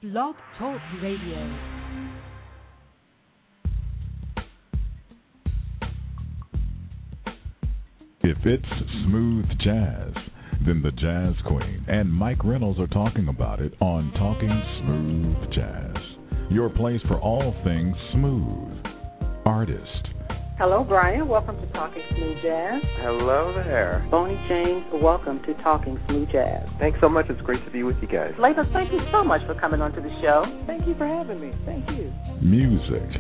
Blog Talk Radio. If it's smooth jazz, then the Jazz Queen and Mike Reynolds are talking about it on Talking Smooth Jazz. Your place for all things smooth. Artist. Hello, Brian. Welcome to Talking Smooth Jazz. Hello there. Bonnie James, welcome to Talking Smooth Jazz. Thanks so much. It's great to be with you guys. Latham, thank you so much for coming onto the show. Thank you for having me. Thank you. Music.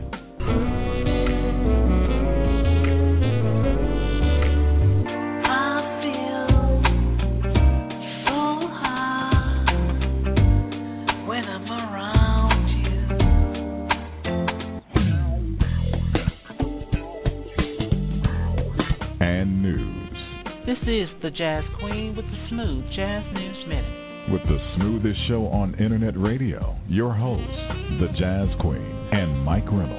This is the Jazz Queen with the Smooth Jazz News Minute. With the smoothest show on internet radio, your hosts, the Jazz Queen and Mike Reynolds.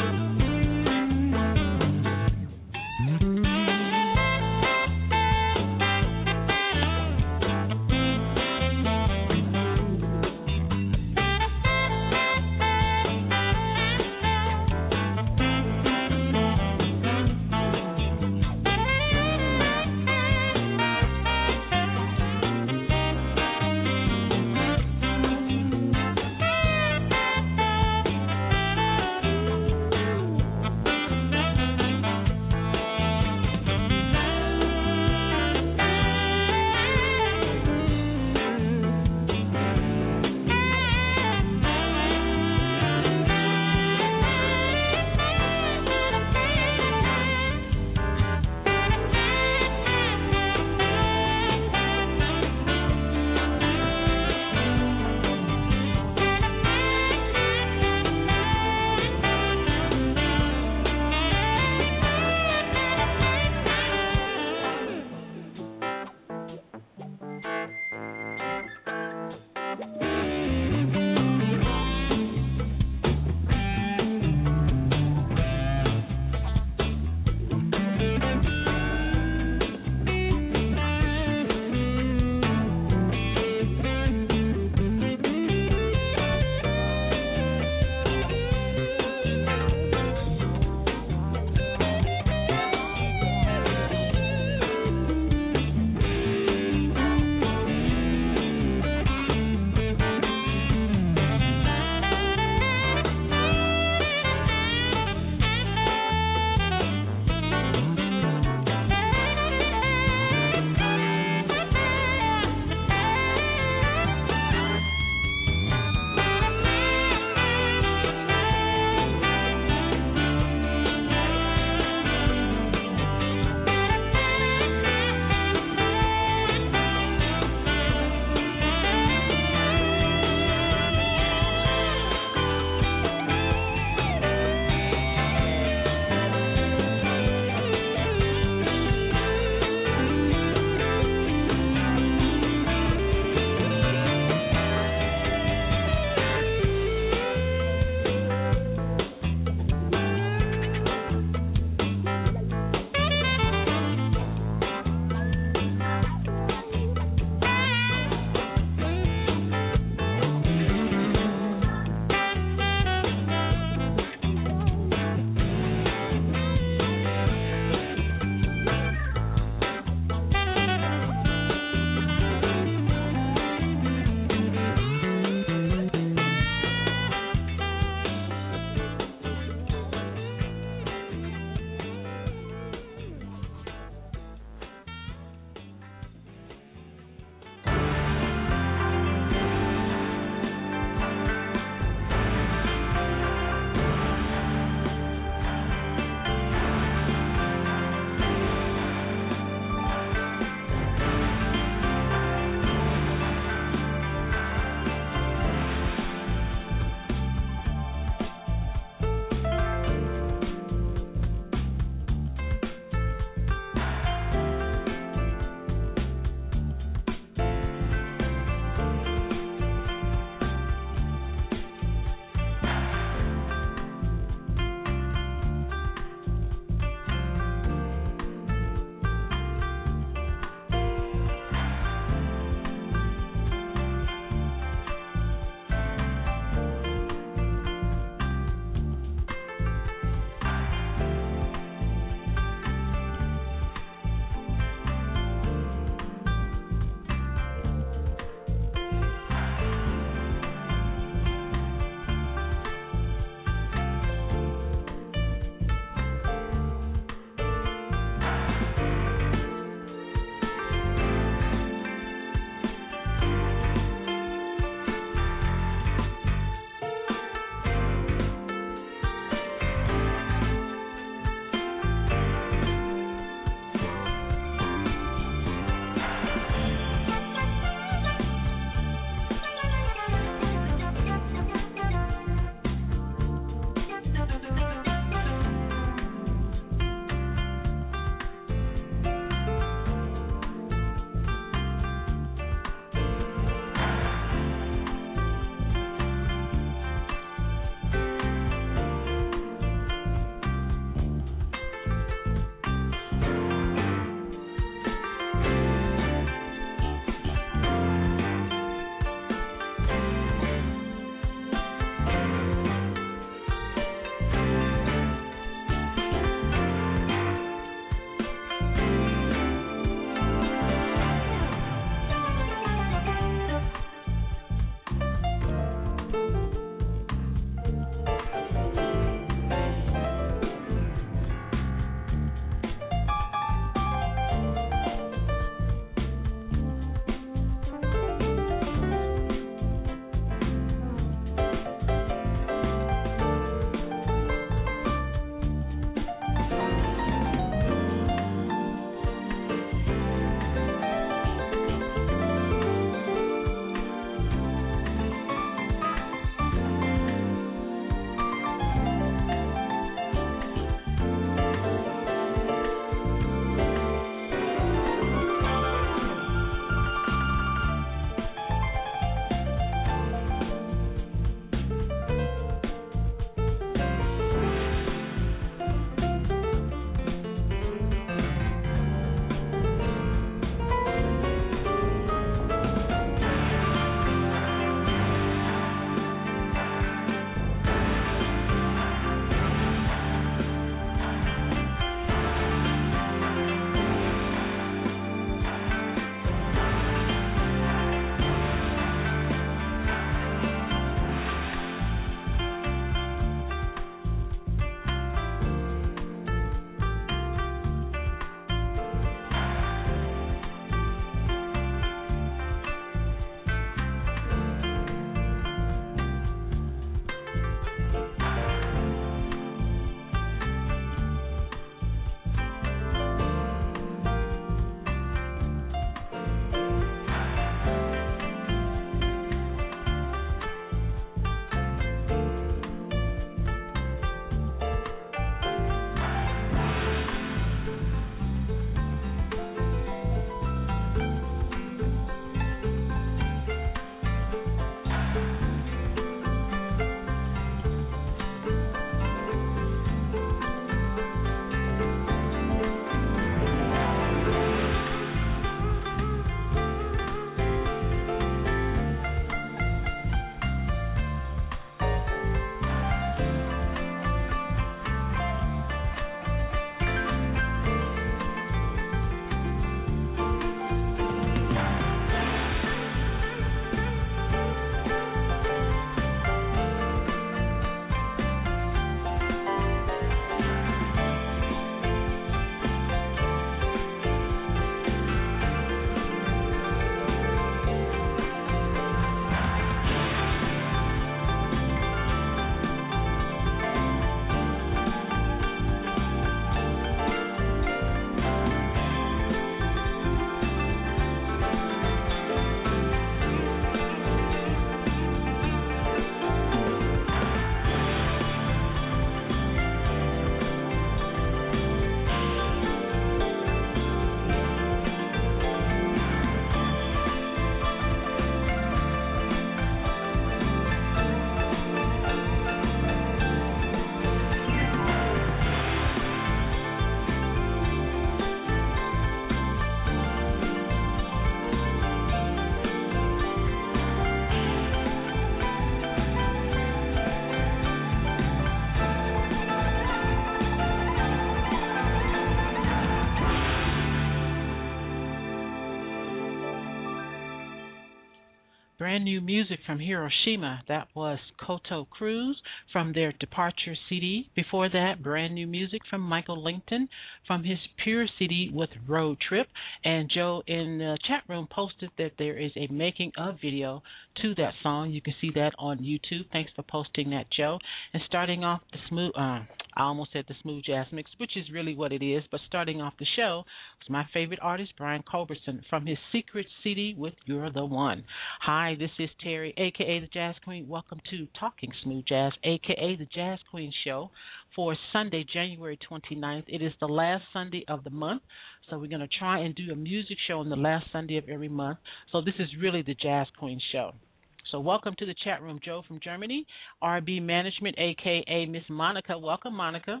brand new music from Hiroshima. That was Koto Cruz from their Departure CD. Before that, brand new music from Michael Langton from his Pure CD with Road Trip. And Joe in the chat room posted that there is a making of video to that song. You can see that on YouTube. Thanks for posting that, Joe. And starting off the smooth, I almost said the smooth jazz mix, which is really what it is, but starting off the show was my favorite artist, Brian Culbertson, from his Secret CD with You're the One. Hi, this is Terry, a.k.a. the Jazz Queen. Welcome to Talking Smooth Jazz, a.k.a. the Jazz Queen Show for Sunday, January 29th. It is the last Sunday of the month, so we're going to try and do a music show on the last Sunday of every month. So this is really the Jazz Queen Show. So welcome to the chat room, Joe from Germany, RB Management, a.k.a. Miss Monica. Welcome, Monica.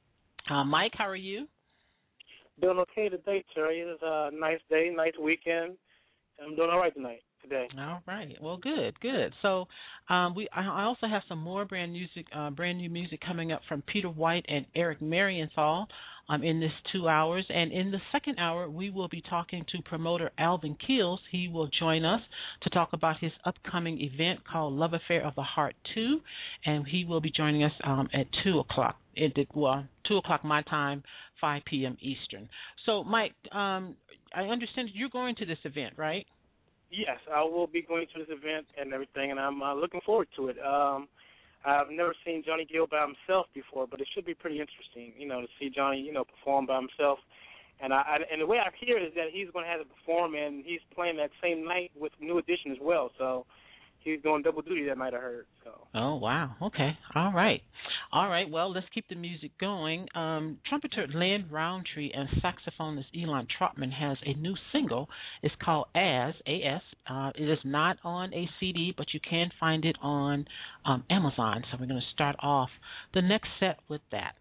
Mike, how are you? Doing okay today, Terry. It's a nice day, nice weekend. I'm doing all right today. All right. Well, good. So I also have some more brand new music coming up from Peter White and Eric Marienthal in this 2 hours. And in the second hour, we will be talking to promoter Alvin Keels. He will join us to talk about his upcoming event called Love Affair of the Heart 2, and he will be joining us at 2 o'clock. 2 o'clock my time, 5 p.m. Eastern. So, Mike, I understand you're going to this event, right? Yes, I will be going to this event and everything, and I'm looking forward to it. I've never seen Johnny Gill by himself before, but it should be pretty interesting, to see Johnny, perform by himself. And and the way I hear is that he's going to have to perform, and he's playing that same night with New Edition as well. So he's doing double duty that night, I heard. So. Oh, wow. Okay. All right. Well, let's keep the music going. Trumpeter Len Roundtree and saxophonist Elon Trotman has a new single. It's called As, A-S. It is not on a CD, but you can find it on Amazon. So we're going to start off the next set with that.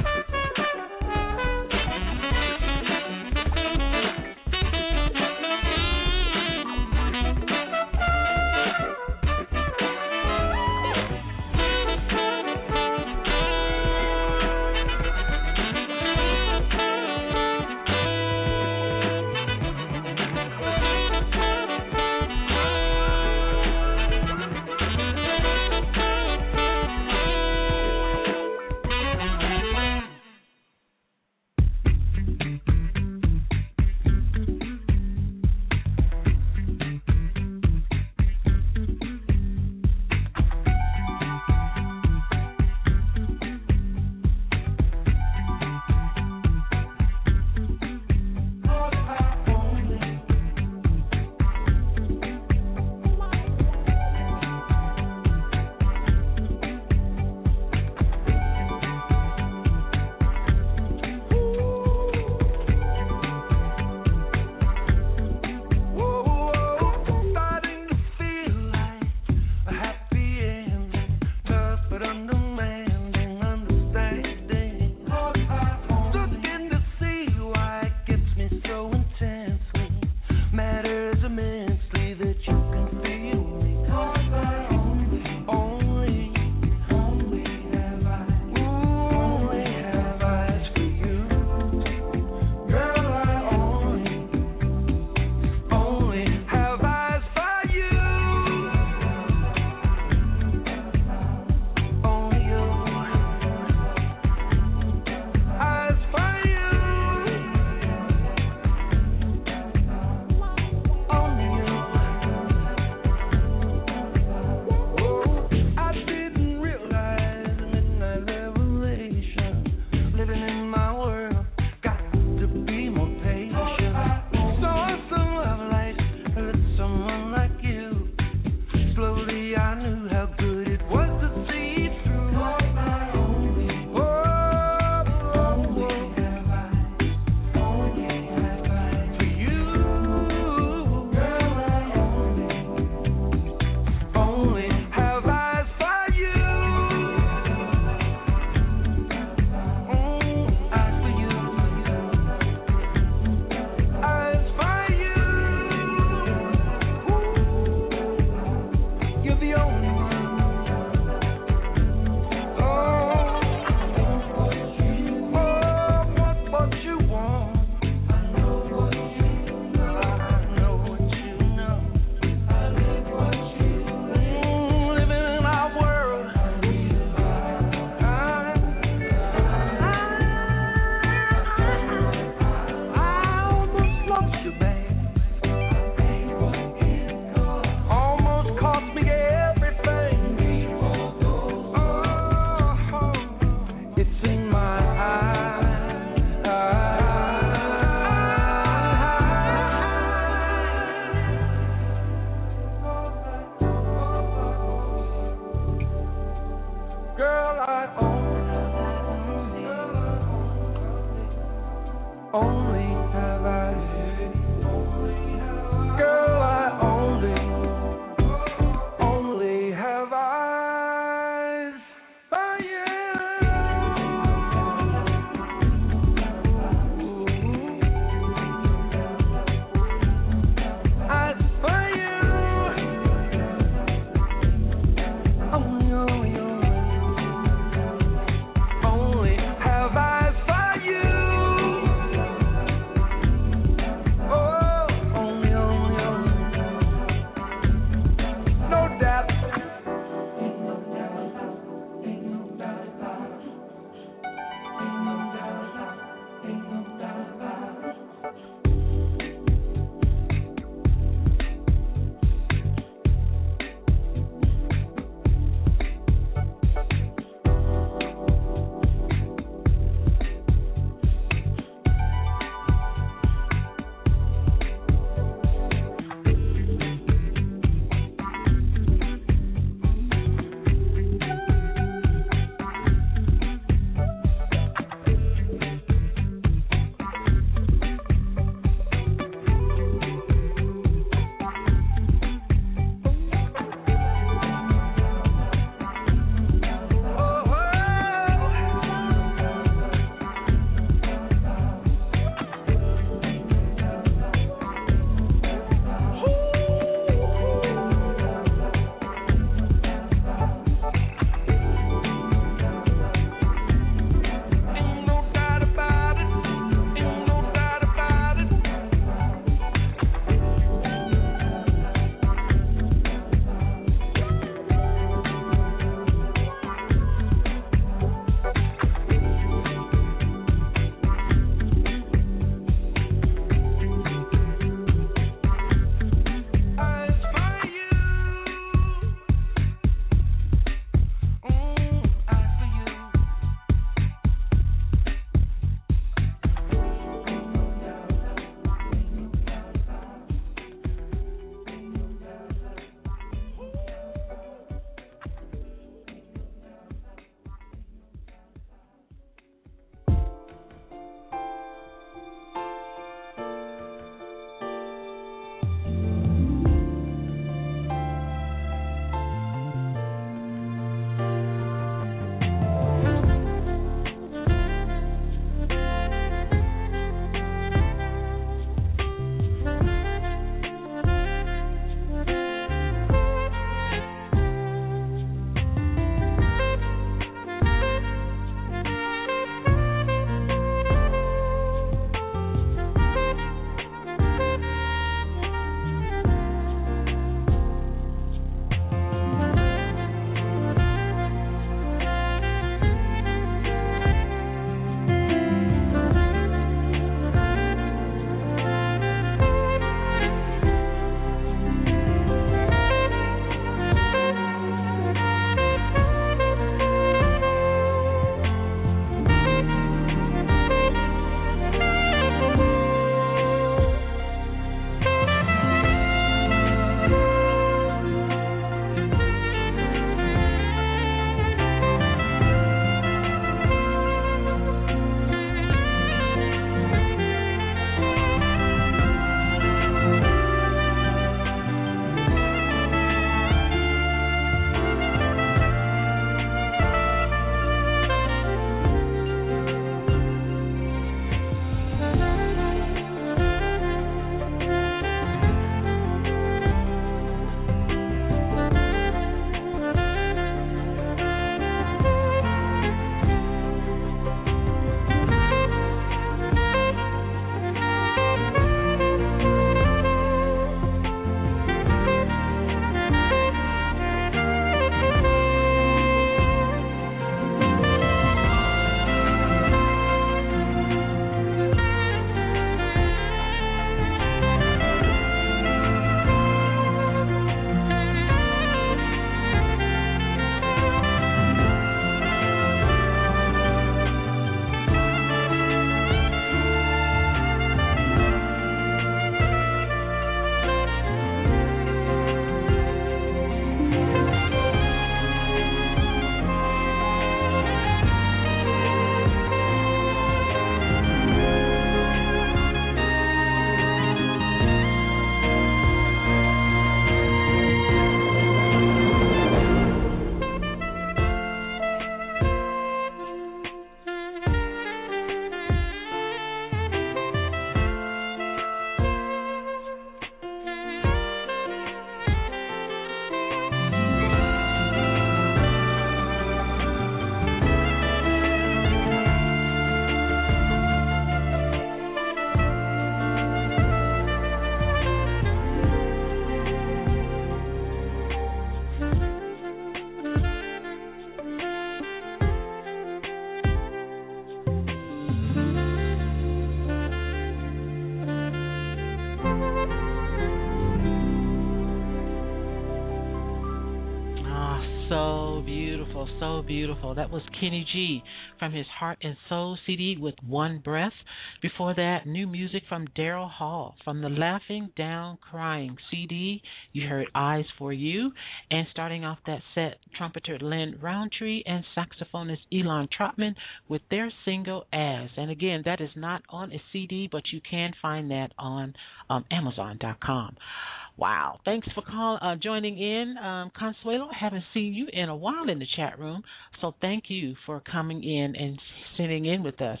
so beautiful. That was Kenny G from his Heart and Soul CD with One Breath. Before that, new music from Daryl Hall from the Laughing Down Crying CD. You heard Eyes for You. And starting off that set, trumpeter Lynn Roundtree and saxophonist Elon Trotman with their single As. And again, that is not on a CD, but you can find that on Amazon.com. Wow. Thanks for joining in. Consuelo, I haven't seen you in a while in the chat room, so thank you for coming in and sitting in with us.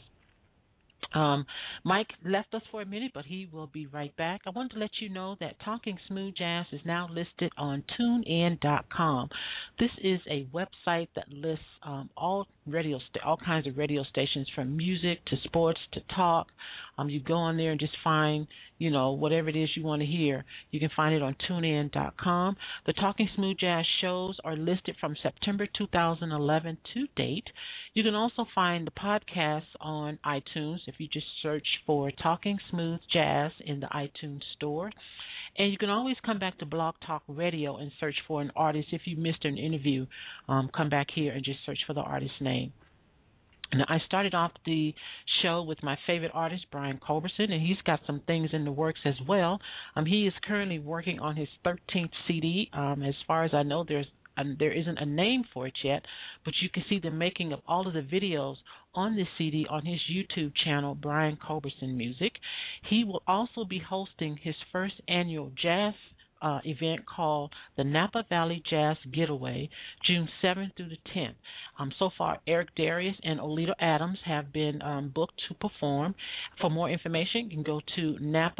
Mike left us for a minute, but he will be right back. I wanted to let you know that Talking Smooth Jazz is now listed on TuneIn.com. This is a website that lists all kinds of radio stations, from music to sports to talk. You go on there and just find, whatever it is you want to hear. You can find it on TuneIn.com. The Talking Smooth Jazz shows are listed from September 2011 to date. You can also find the podcasts on iTunes if you just search for Talking Smooth Jazz in the iTunes store. And you can always come back to Blog Talk Radio and search for an artist. If you missed an interview, come back here and just search for the artist's name. Now, I started off the show with my favorite artist, Brian Culbertson, and he's got some things in the works as well. He is currently working on his 13th CD. As far as I know, there isn't a name for it yet, but you can see the making of all of the videos on this CD on his YouTube channel, Brian Culbertson Music. He will also be hosting his first annual jazz event called the Napa Valley Jazz Getaway, June 7th through the 10th. So far, Eric Darius and Oleta Adams have been booked to perform. For more information, you can go to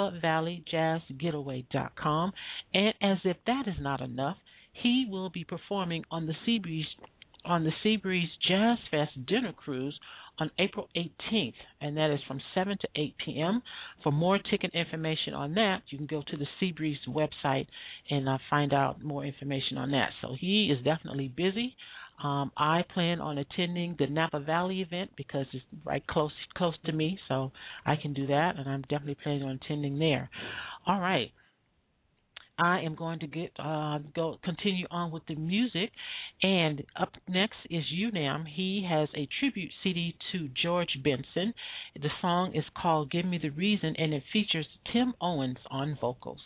NapaValleyJazzGetaway.com. And as if that is not enough, he will be performing on the Seabreeze Jazz Fest Dinner Cruise on April 18th, and that is from 7 to 8 p.m. For more ticket information on that, you can go to the Seabreeze website and find out more information on that. So he is definitely busy. I plan on attending the Napa Valley event because it's right close to me, so I can do that, and I'm definitely planning on attending there. All right. I am going to continue on with the music, and up next is UNAM. He has a tribute CD to George Benson. The song is called Give Me the Reason, and it features Tim Owens on vocals.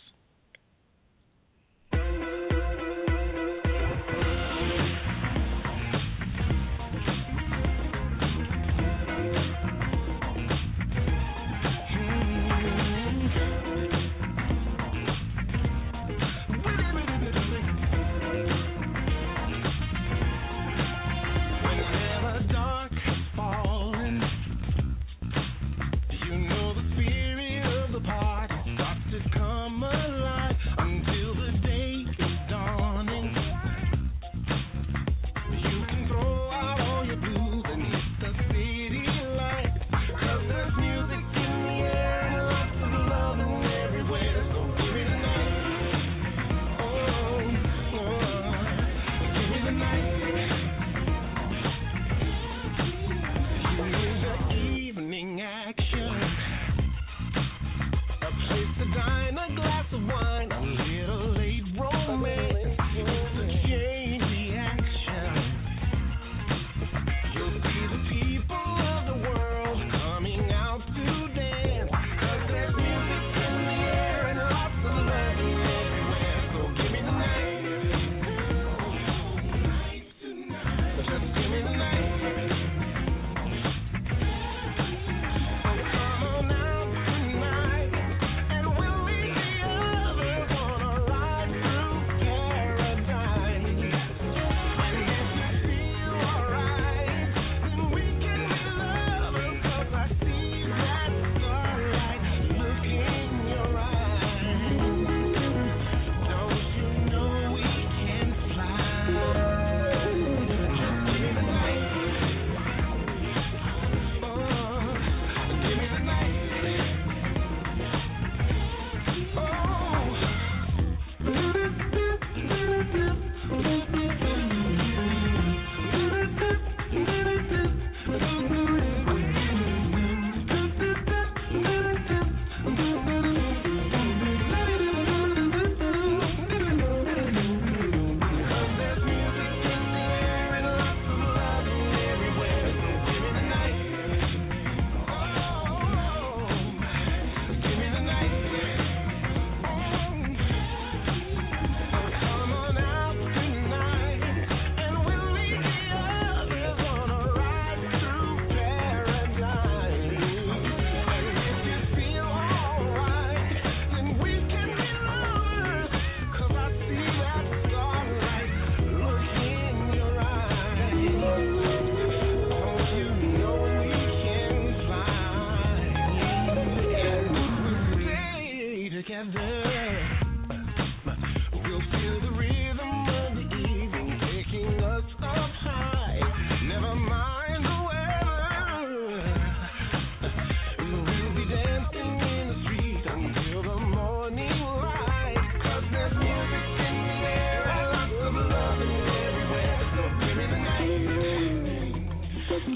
Come alive.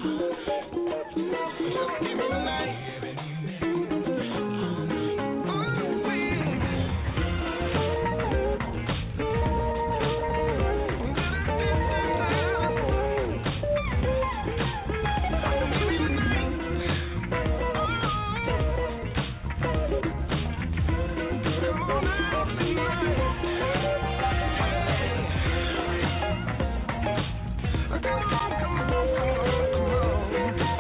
Come on.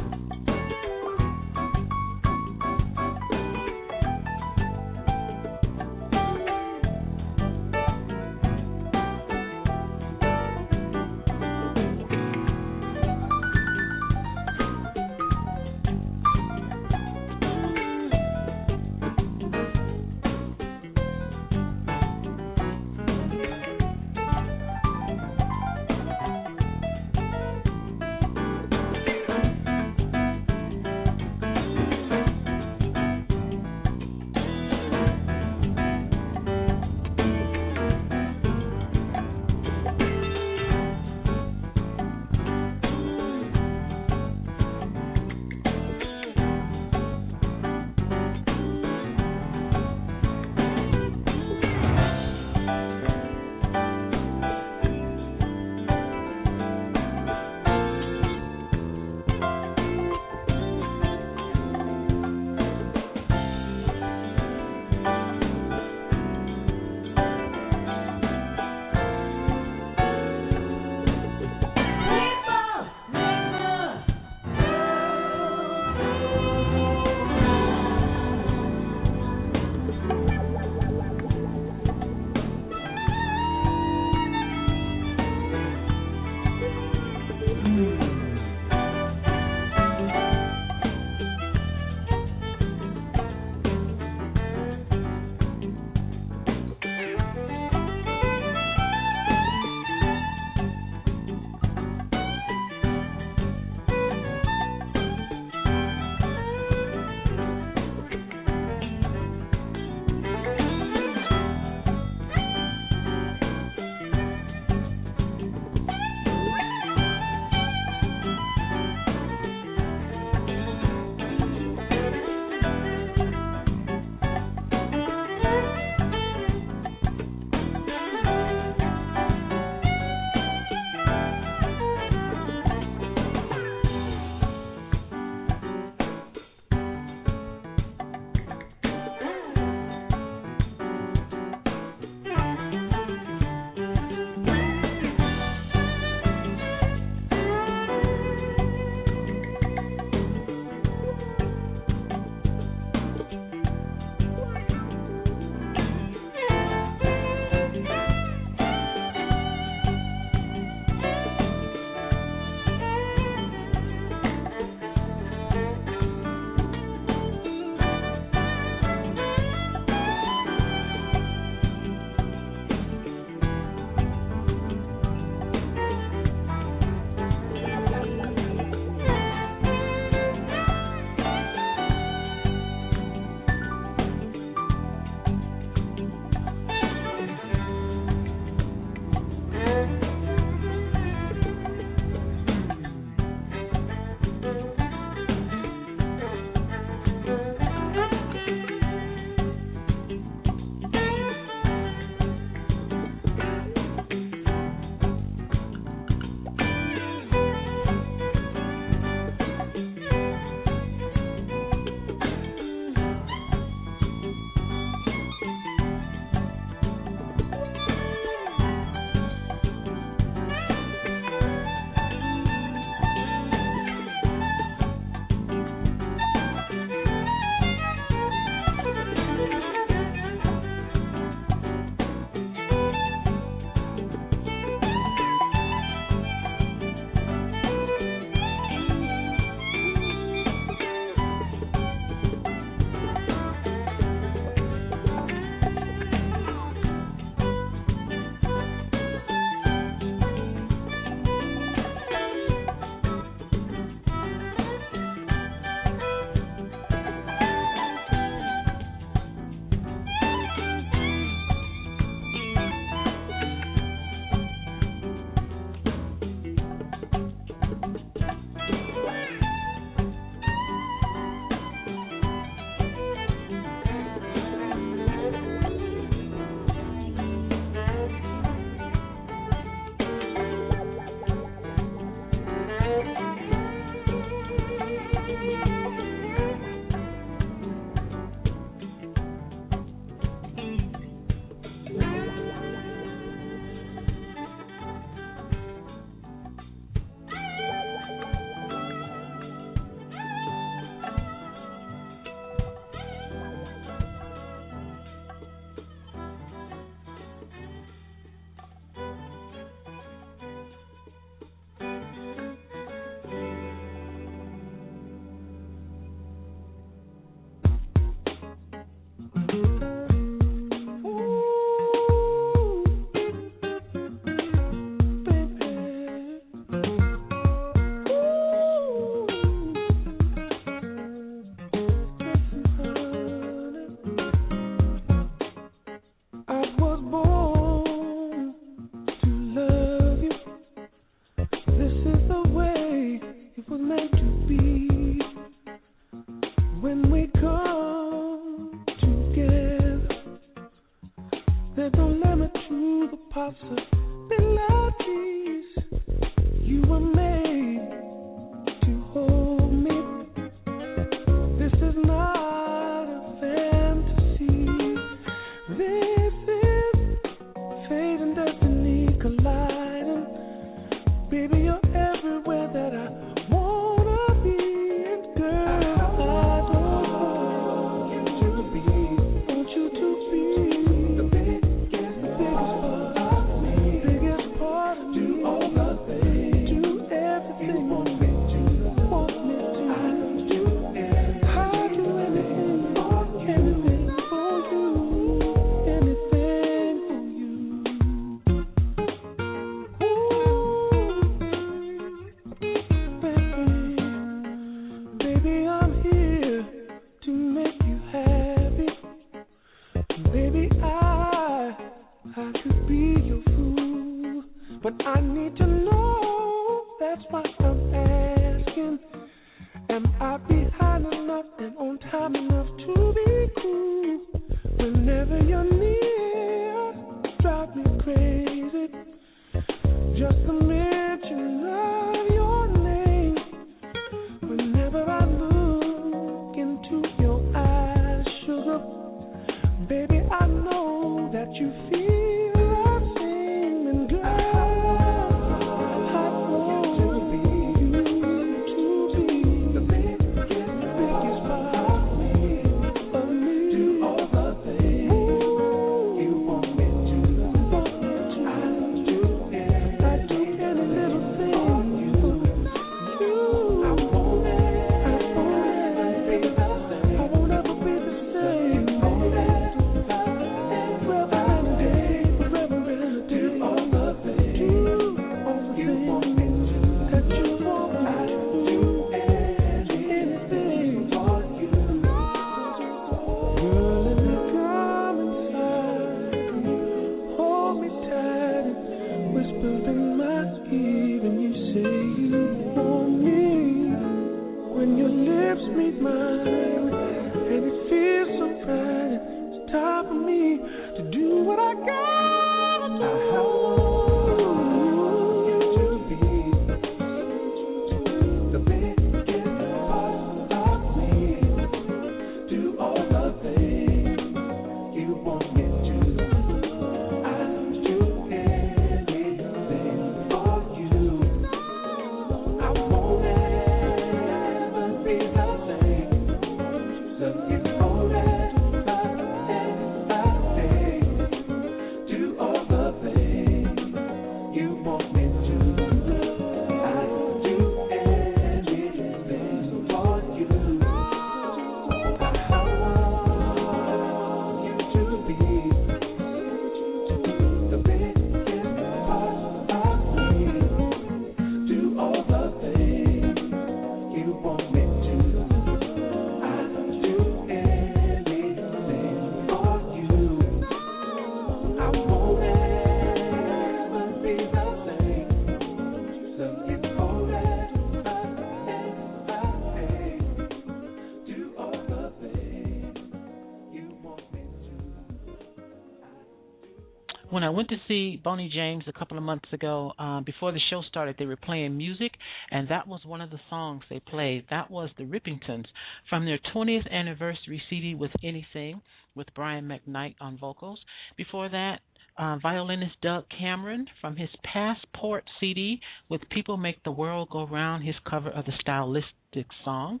When I went to see Boney James a couple of months ago, before the show started, they were playing music, and that was one of the songs they played. That was the Rippingtons from their 20th anniversary CD with Anything, with Brian McKnight on vocals. Before that, violinist Doug Cameron from his Passport CD with People Make the World Go Round, his cover of the Stylistic song.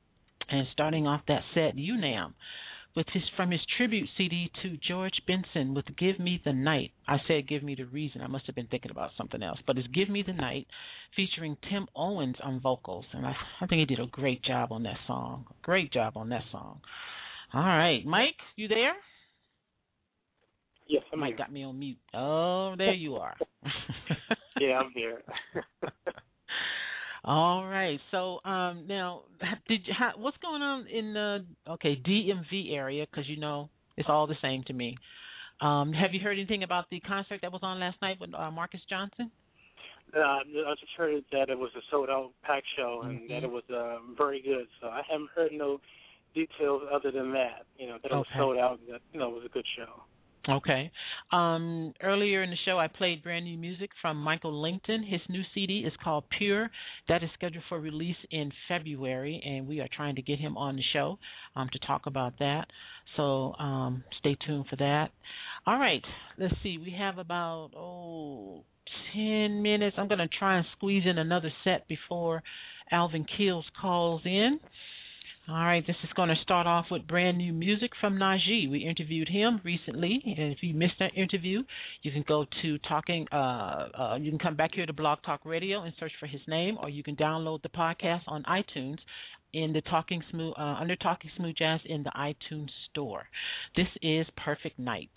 And starting off that set, UNAM, from his tribute CD to George Benson with Give Me the Night. I said Give Me the Reason. I must have been thinking about something else. But it's Give Me the Night, featuring Tim Owens on vocals. And I think he did a great job on that song. Great job on that song. All right. Mike, you there? Yes, I'm Mike here. got me on mute. Oh, there you are. Yeah, I'm here. All right. So now, what's going on in the DMV area? Because it's all the same to me. Have you heard anything about the concert that was on last night with Marcus Johnson? I just heard that it was a sold-out packed show and that it was very good. So I haven't heard no details other than that. That it was sold out. And that it was a good show. Okay. Earlier in the show, I played brand new music from Michael Langton. His new CD is called Pure. That is scheduled for release in February, and we are trying to get him on the show to talk about that. So stay tuned for that. All right. Let's see. We have about 10 minutes. I'm going to try and squeeze in another set before Alvin Keels calls in. All right, this is going to start off with brand new music from Najee. We interviewed him recently, and if you missed that interview, you can go to you can come back here to Blog Talk Radio and search for his name, or you can download the podcast on iTunes in the under Talking Smooth Jazz in the iTunes store. This is Perfect Nights.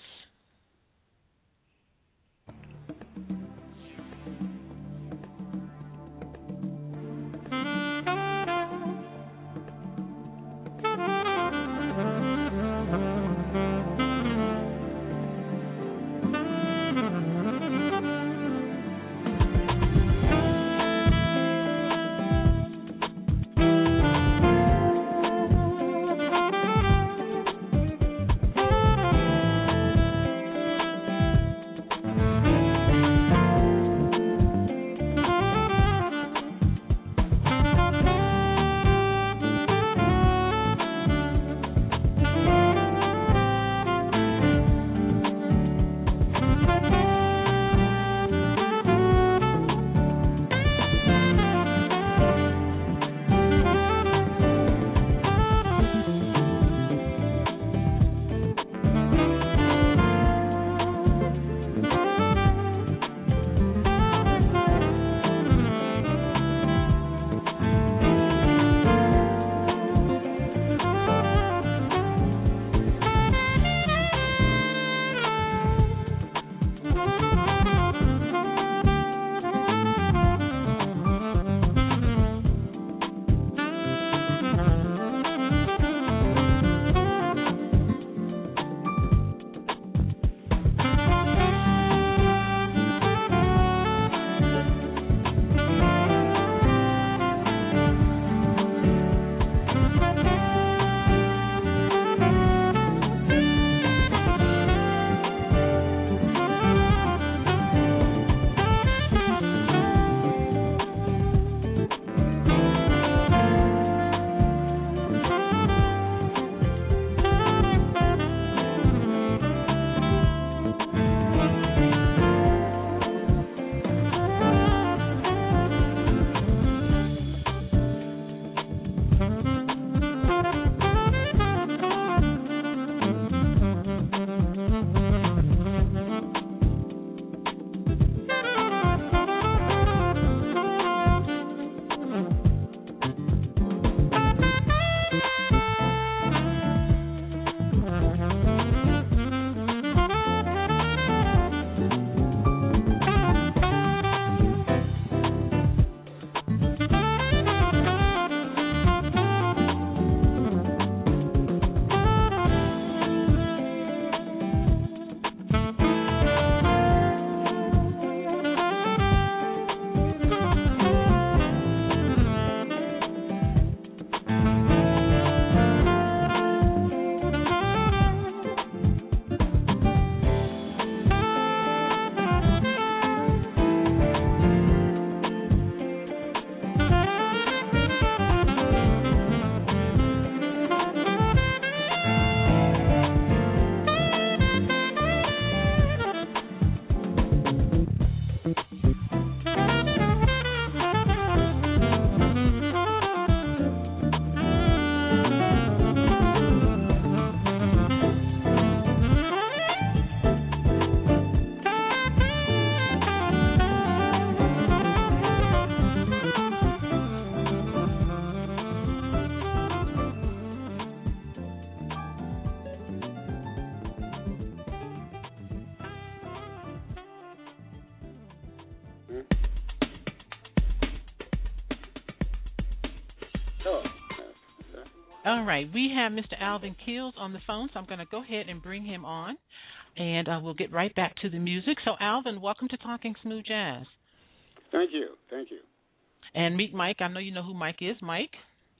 All right, we have Mr. Alvin Keels on the phone, so I'm going to go ahead and bring him on, and we'll get right back to the music. So, Alvin, welcome to Talking Smooth Jazz. Thank you. Thank you. And meet Mike. I know you know who Mike is. Mike?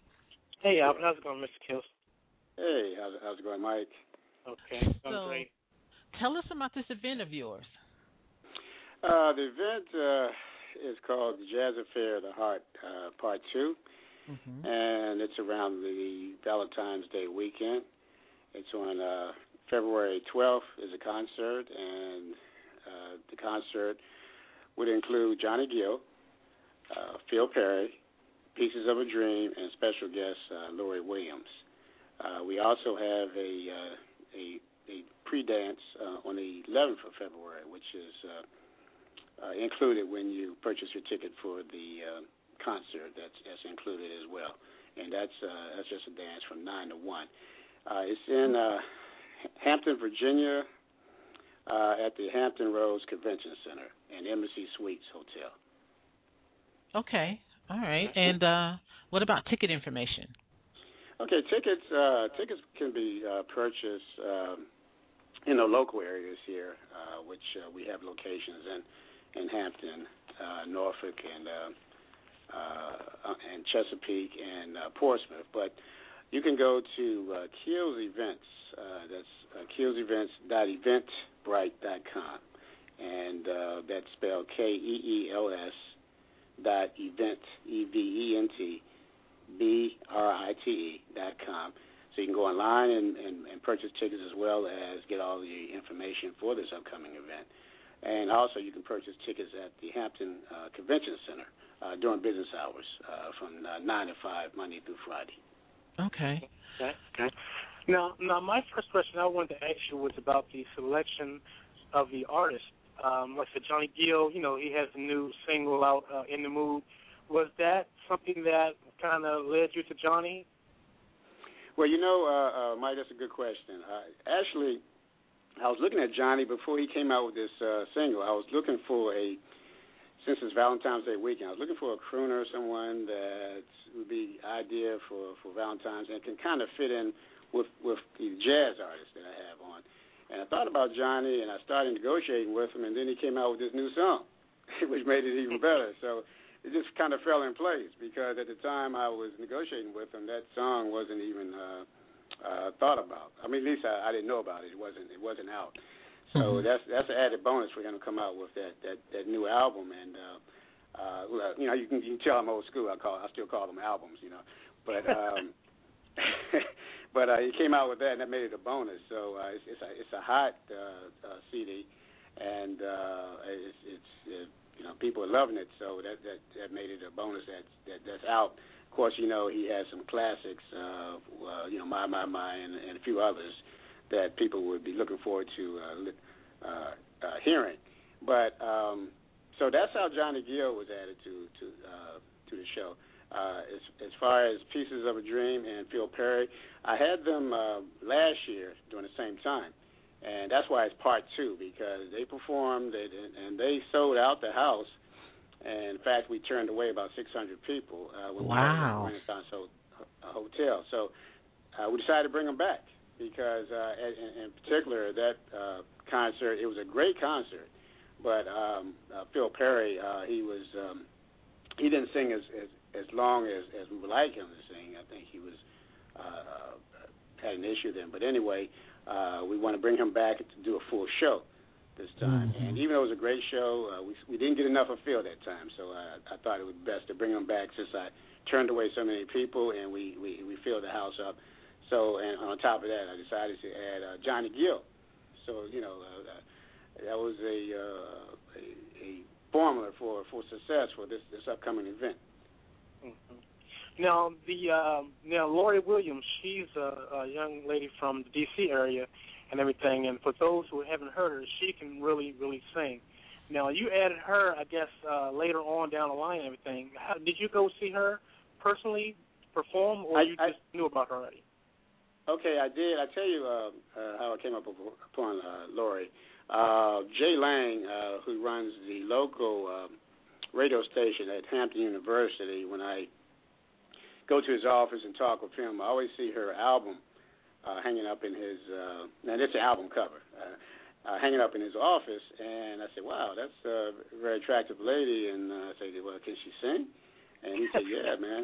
Hey, Alvin. How's it going, Mr. Keels? Hey, how's it going, Mike? Okay, going great. tell us about this event of yours. The event is called the Jazz Affair of the Heart, Part 2, and it's around the Valentine's Day weekend. It's on February 12th is a concert, and the concert would include Johnny Gill, Phil Perry, Pieces of a Dream, and special guest Lori Williams. We also have a pre-dance on the 11th of February, which is included when you purchase your ticket for the concert. That's included as well, and that's just a dance from 9 to 1. It's in Hampton, Virginia, at the Hampton Roads Convention Center and Embassy Suites Hotel. Okay, all right. And what about ticket information? Okay, tickets can be purchased in the local areas here, which we have locations in Hampton, Norfolk, and Chesapeake and Portsmouth. But you can go to Keels Events. That's keelsevents.eventbrite.com, and that's spelled KEELS .event EVENTBRITE.com. So you can go online and purchase tickets as well as get all the information for this upcoming event. And also you can purchase tickets at the Hampton Convention Center during business hours from 9 to 5, Monday through Friday. Okay. Now, my first question I wanted to ask you was about the selection of the artist. Like I said, Johnny Gill, he has a new single out, In the Mood. Was that something that kind of led you to Johnny? Well, Mike, that's a good question. Actually, I was looking at Johnny before he came out with this single. I was looking for since it's Valentine's Day weekend, I was looking for a crooner, someone that would be ideal for Valentine's and can kind of fit in with the jazz artists that I have on. And I thought about Johnny, and I started negotiating with him, and then he came out with this new song, which made it even better. So it just kind of fell in place because at the time I was negotiating with him, that song wasn't even thought about. I mean, at least I didn't know about it. It wasn't out. So that's an added bonus for him to come out with that new album. And you can tell I'm old school. I still call them albums, But but he came out with that, and that made it a bonus. So it's a hot CD, and it's people are loving it. So that made it a bonus that's out. Of course, he has some classics, My, and a few others that people would be looking forward to hearing. But so that's how Johnny Gill was added to the show. As far as Pieces of a Dream and Phil Perry, I had them last year during the same time, and that's why it's part 2, because they performed and they sold out the house. And in fact, we turned away about 600 people when we had the Renaissance Hotel. So we decided to bring them back because, in particular, that concert, it was a great concert. But Phil Perry, he didn't sing as long as we would like him to sing. I think he was had an issue then. But anyway, we want to bring him back to do a full show this time. And even though it was a great show, we didn't get enough of Phil that time. So I thought it would be best to bring him back since I turned away so many people and we filled the house up. So, and on top of that, I decided to add Johnny Gill. So, that was a formula for success for this upcoming event. Now, Lori Williams, she's a young lady from the D.C. area and everything, and for those who haven't heard her, she can really, really sing. Now, you added her, I guess, later on down the line and everything. Did you go see her personally perform, or you just knew about her already? Okay, I did. I tell you how I came upon Lori. Jay Lang, who runs the local radio station at Hampton University, when I go to his office and talk with him, I always see her album hanging up in his, and it's an album cover, hanging up in his office, and I said, wow, that's a very attractive lady, and I said, well, can she sing? And he said, yeah, man.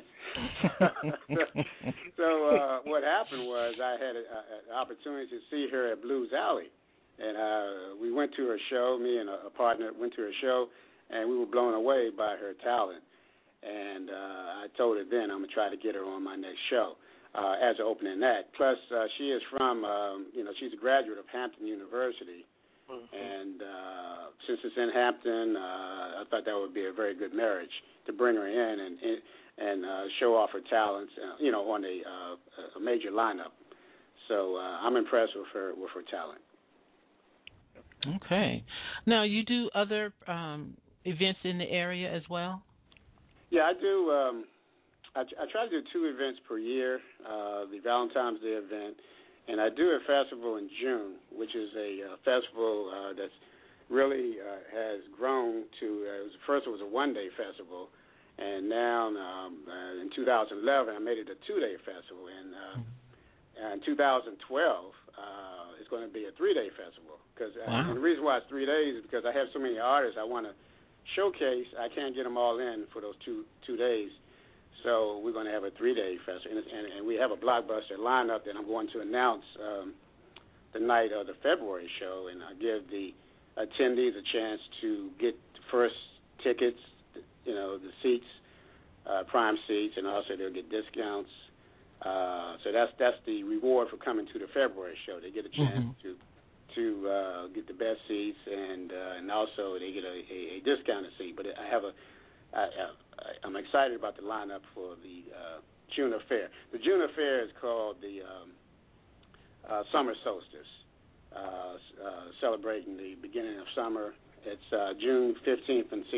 So what happened was I had an opportunity to see her at Blues Alley And we went to her show. Me and a partner went to her show, and we were blown away by her talent. And I told her then I'm going to try to get her on my next show as an opening act. Plus, she is from, she's a graduate of Hampton University. And since it's in Hampton, I thought that would be a very good marriage to bring her in and show off her talents, on a major lineup. So I'm impressed with her talent. Okay. Now, you do other events in the area as well? Yeah, I do. I try to do 2 events per year, the Valentine's Day event, and I do a festival in June, which is a festival that's really has grown to, first it was a one-day festival, and now in 2011 I made it a 2-day festival, and in 2012 it's going to be a 3-day festival. And the reason why it's 3 days is because I have so many artists I want to showcase. I can't get them all in for those two days. So we're going to have a 3-day festival, and we have a blockbuster lineup that I'm going to announce the night of the February show, and I give the attendees a chance to get the first tickets, the seats, prime seats, and also they'll get discounts. So that's the reward for coming to the February show. They get a chance to get the best seats, and also they get a discounted seat. But I'm excited about the lineup for the June Affair. The June Affair is called the Summer Solstice, celebrating the beginning of summer. It's June 15th and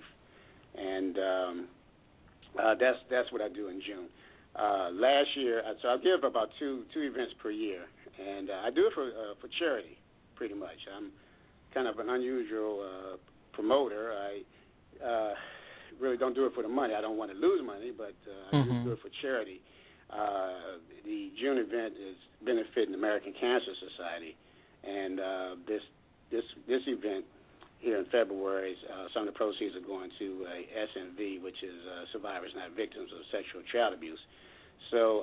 16th, and that's what I do in June. Last year, so I give about two events per year, and I do it for charity, pretty much. I'm kind of an unusual promoter. I really don't do it for the money. I don't want to lose money, but I just do it for charity. The June event is benefiting the American Cancer Society, and this event here in February, some of the proceeds are going to SNV, which is Survivors Not Victims of Sexual Child Abuse. So,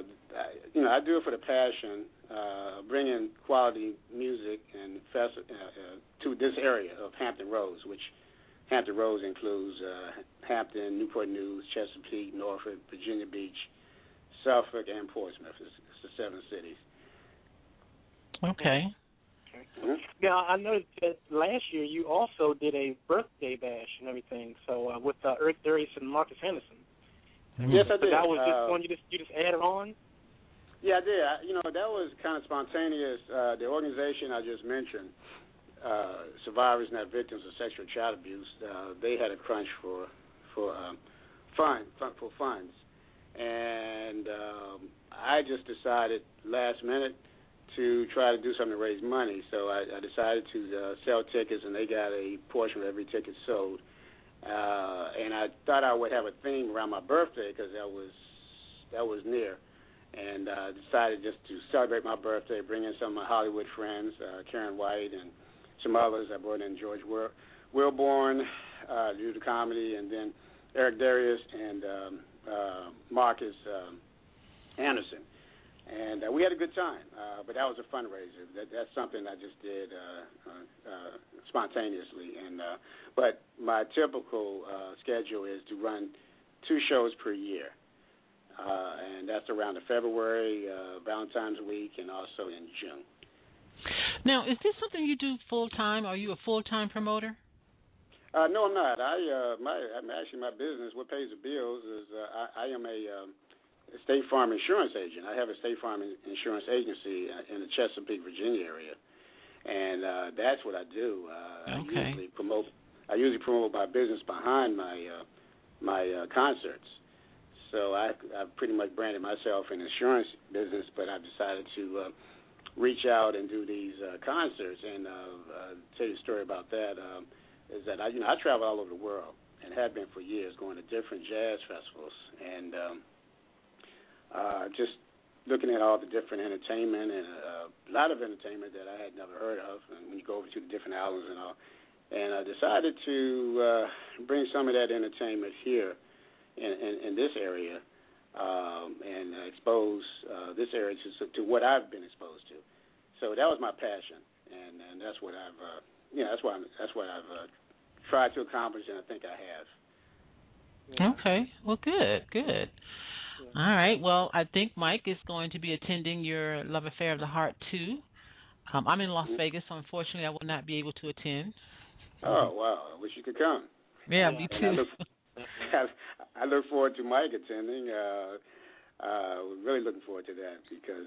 I do it for the passion, bringing quality music and to this area of Hampton Roads, which Hampton Roads includes Hampton, Newport News, Chesapeake, Norfolk, Virginia Beach, Suffolk, and Portsmouth. It's the 7 cities. Okay. Now, I noticed that last year you also did a birthday bash and everything, so with Eric Darius and Marcus Henderson. Yes, I did. That was just one you just added on? Yeah, I did. That was kind of spontaneous. The organization I just mentioned, Survivors Not Victims of Sexual Child Abuse, they had a crunch for funds, and I just decided last minute to try to do something to raise money. So I decided to sell tickets, and they got a portion of every ticket sold. And I thought I would have a theme around my birthday because that was near. And I decided just to celebrate my birthday, bring in some of my Hollywood friends, Karen White and some others. I brought in George Wilborn to do the comedy, and then Eric Darius and Marcus Anderson. And we had a good time, but that was a fundraiser. That's something I just did spontaneously. But my typical schedule is to run 2 shows per year, and that's around the February, Valentine's Week, and also in June. Now, is this something you do full-time? Are you a full-time promoter? No, I'm not. My business, what pays the bills, is I am a State Farm insurance agent. I have a State Farm insurance agency in the Chesapeake, Virginia area, and that's what I do. Okay. I usually promote my business behind my concerts. So I pretty much branded myself in the insurance business, but I've decided to reach out and do these concerts. And tell you a story about that is that I travel all over the world and have been for years, going to different jazz festivals and just looking at all the different entertainment and a lot of entertainment that I had never heard of. And when you go over to the different albums and all, and I decided to bring some of that entertainment here in this area and expose this area to what I've been exposed to. So that was my passion. and that's what I've that's what I've tried to accomplish, and I think I have. Yeah. Okay. Well, good. Yeah. All right. Well, I think Mike is going to be attending your Love Affair of the Heart too. I'm in Las Vegas, so unfortunately, I will not be able to attend. Oh wow! I wish you could come. Yeah, me too. I look forward to Mike attending. We're really looking forward to that because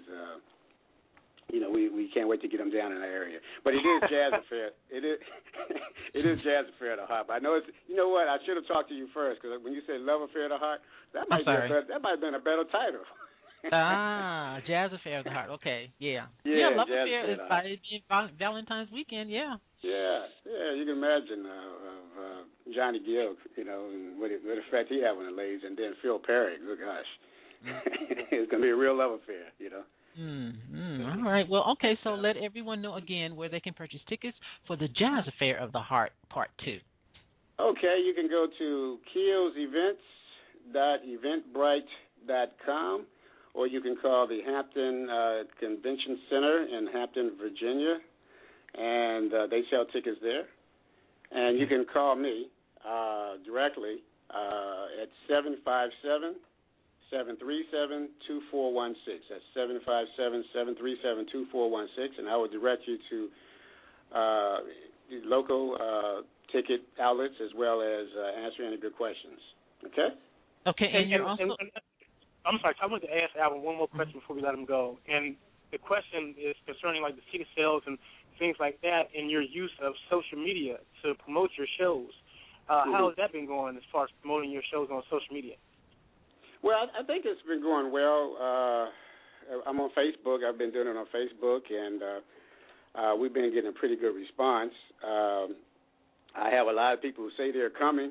we can't wait to get him down in the area. But it is Jazz Affair. It is Jazz Affair of the Heart. But I know it's. You know what? I should have talked to you first because when you said Love Affair of the Heart, that might have been a better title. Jazz Affair of the Heart. Okay, yeah. Love Jazz Affair is by Valentine's weekend. Yeah. Yeah. You can imagine Johnny Gill, and what effect he had on the ladies, and then Phil Perry. Oh gosh, it's gonna be a real love affair, All right. Well, okay. So let everyone know again where they can purchase tickets for the Jazz Affair of the Heart Part 2. Okay, you can go to keelsevents.eventbrite.com, or you can call the Hampton Convention Center in Hampton, Virginia, and they sell tickets there. And you can call me directly at 757-737-2416. That's 757-737-2416, and I will direct you to the local ticket outlets as well as answer any good questions. Okay? Okay, and you're also... I'm sorry, I wanted to ask Alvin one more question before we let him go. And the question is concerning like the ticket sales and things like that and your use of social media to promote your shows. How has that been going as far as promoting your shows on social media? Well, I think it's been going well. I'm on Facebook. I've been doing it on Facebook, and we've been getting a pretty good response. I have a lot of people who say they're coming,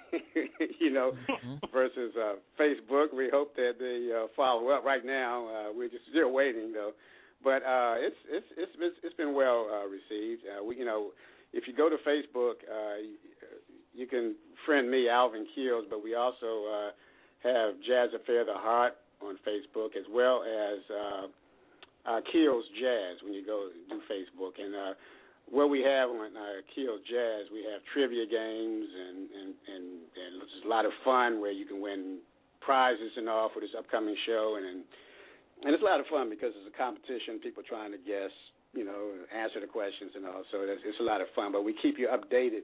versus Facebook. We hope that they follow up. Right now, we're just still waiting, though. But it's been well received. If you go to Facebook, you can friend me, Alvin Keels, but we also have Jazz Affair of the Heart on Facebook, as well as Keels Jazz when you go do Facebook. And what we have on Keels Jazz, we have trivia games and it's a lot of fun where you can win prizes and all for this upcoming show. And it's a lot of fun because it's a competition, people trying to guess, answer the questions and all. So it's a lot of fun. But we keep you updated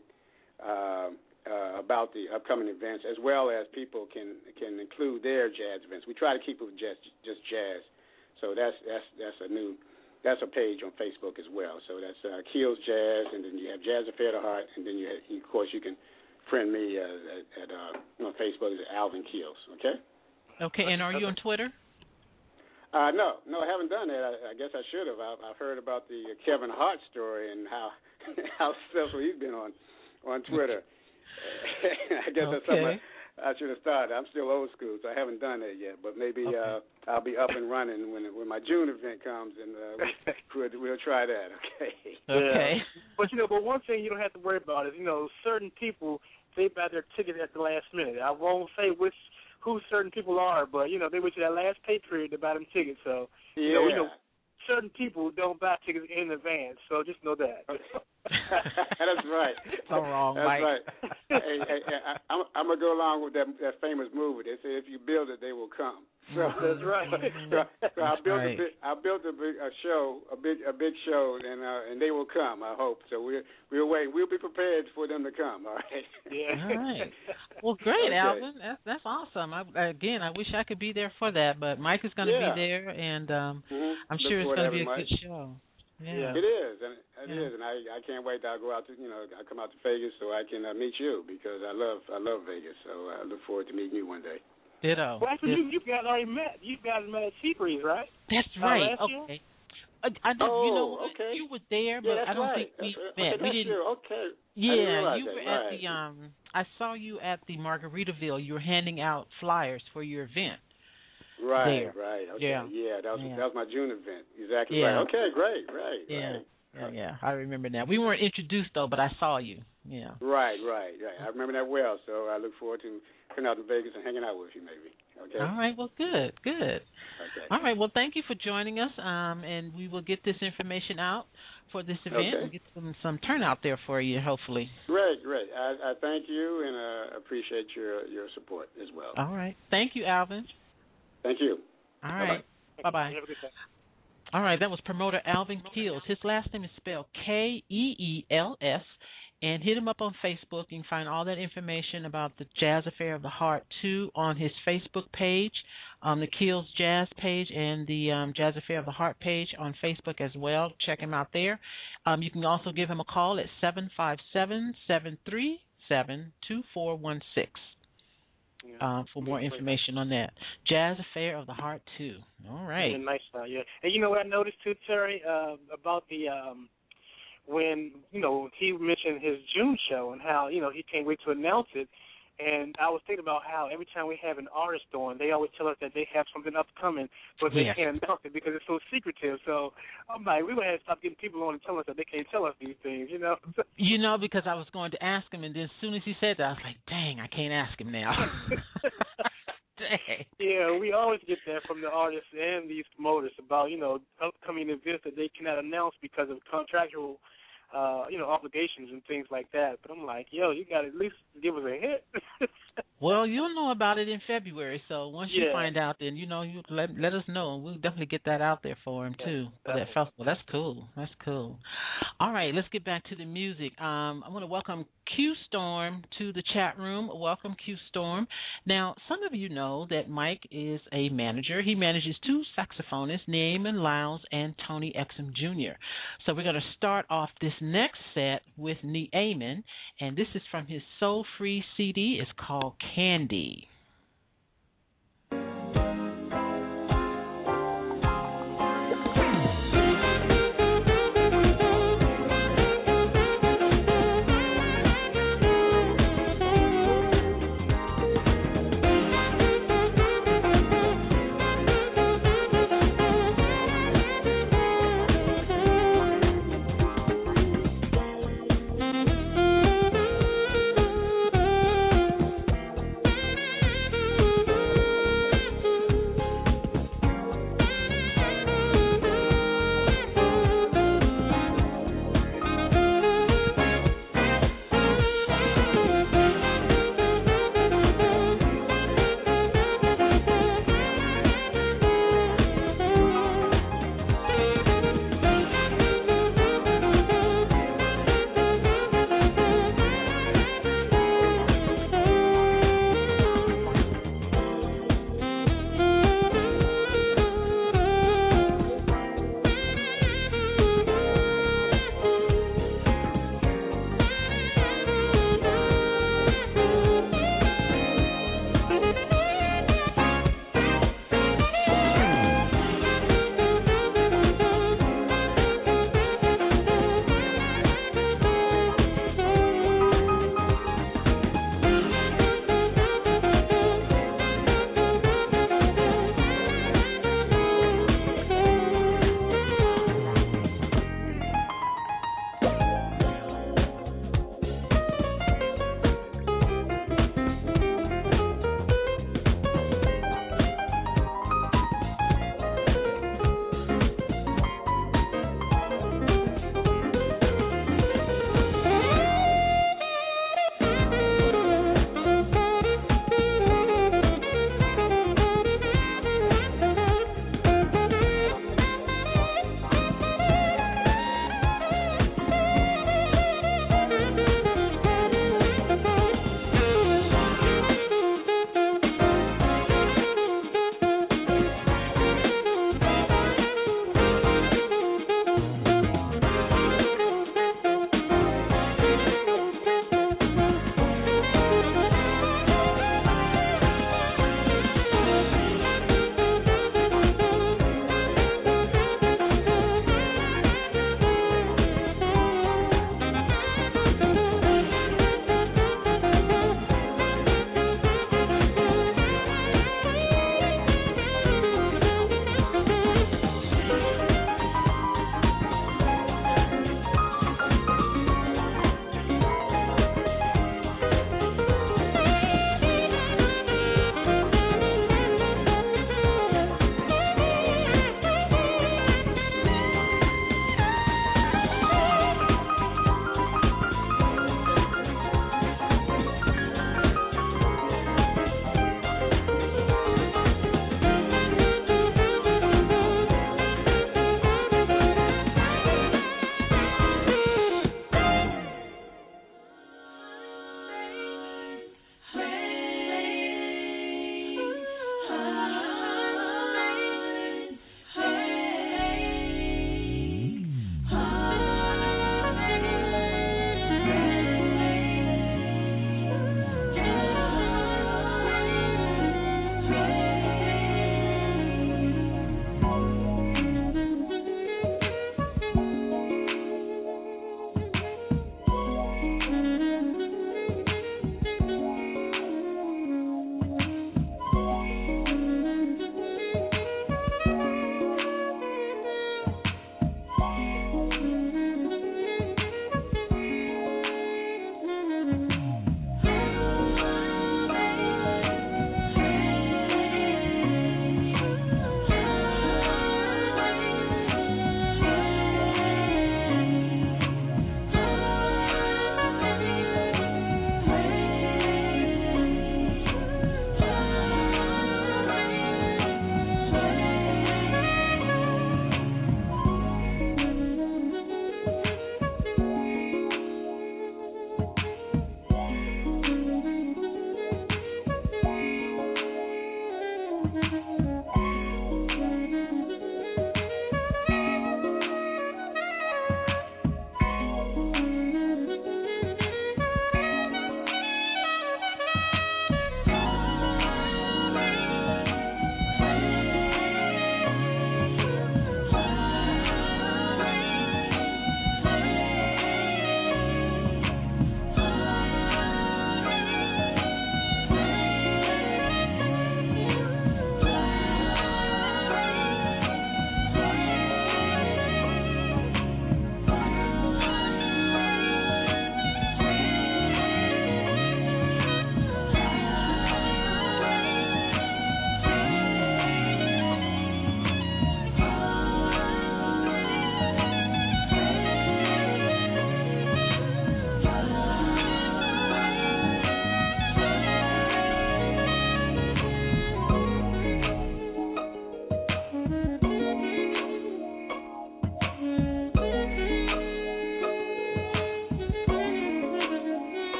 about the upcoming events, as well as people can include their jazz events. We try to keep it just jazz. So that's a page on Facebook as well. So that's Keels Jazz, and then you have Jazz Affair of the Heart, and then of course you can friend me on Facebook as Alvin Keels. Okay. Okay, and are you on Twitter? No, I haven't done that. I guess I should have. I've heard about the Kevin Hart story and how successful he's been on Twitter. I guess that's something I should have started. I'm still old school, so I haven't done that yet. But maybe I'll be up and running when my June event comes, and we'll try that. Okay. Okay. But but one thing you don't have to worry about is certain people, they buy their tickets at the last minute. I won't say who certain people are, but they wait to that last pay period to buy them tickets. So certain people don't buy tickets in advance, so just know that. That's right. So wrong, That's Mike. right. Hey, I'm gonna go along with that famous movie. They say if you build it, they will come. So that's right. So I built a big show, and they will come. I hope. So we'll wait. We'll be prepared for them to come. All right. Yeah. All right. Well, great, okay. Alvin. That's awesome. I wish I could be there for that, but Mike is going to be there, and I'm sure it's going to be a good show. Yeah. It is, and I can't wait till I go out to I come out to Vegas so I can meet you, because I love Vegas. So I look forward to meeting you one day. Ditto. Well, actually, you guys already met. You guys met at Seabreeze, right? That's right. Okay. I did. Okay. You were there, but I don't think we met. We didn't. Okay. Yeah, you were at the. I saw you at the Margaritaville. You were handing out flyers for your event. Right. There. Right. Okay. Yeah. That was my June event. Exactly. Yeah. Right. Okay. Great. Right. Yeah. Yeah. I remember now. We weren't introduced though, but I saw you. Yeah. Right. I remember that well. So I look forward to coming out to Vegas and hanging out with you, maybe. Okay. All right. Well, good. Okay. All right. Well, thank you for joining us. And we will get this information out for this event and get some turnout there for you, hopefully. Great. I thank you and appreciate your support as well. All right. Thank you, Alvin. Thank you. All right. Bye-bye. Have a good day. All right, that was promoter Alvin Keels. His last name is spelled Keels, and hit him up on Facebook. You can find all that information about the Jazz Affair of the Heart 2 on his Facebook page, the Keels Jazz page, and the Jazz Affair of the Heart page on Facebook as well. Check him out there. You can also give him a call at 757-737-2416. For more information on that. Jazz Affair of the Heart 2. All right. Yeah, nice style, yeah. And you know what I noticed too, Terry, about the when, he mentioned his June show and how, he can't wait to announce it. And I was thinking about how every time we have an artist on, they always tell us that they have something upcoming, but they can't announce it because it's so secretive. So I'm like, we would have to stop getting people on and tell us that they can't tell us these things, because I was going to ask him, and then as soon as he said that, I was like, dang, I can't ask him now. Dang. Yeah, we always get that from the artists and these promoters about, upcoming events that they cannot announce because of contractual obligations and things like that. But I'm like, you got to at least give us a hint. Well, you'll know about it in February. So once you find out, then, you let us know, and we'll definitely get that out there for him, too, for that festival. That's cool. All right, let's get back to the music. I want to welcome Q Storm to the chat room. Welcome, Q Storm. Now, some of you know that Mike is a manager. He manages 2 saxophonists, Naaman Lyles and Tony Exum Jr. So we're going to start off this next set with Naaman, and this is from his Soul Free CD. It's called Candy.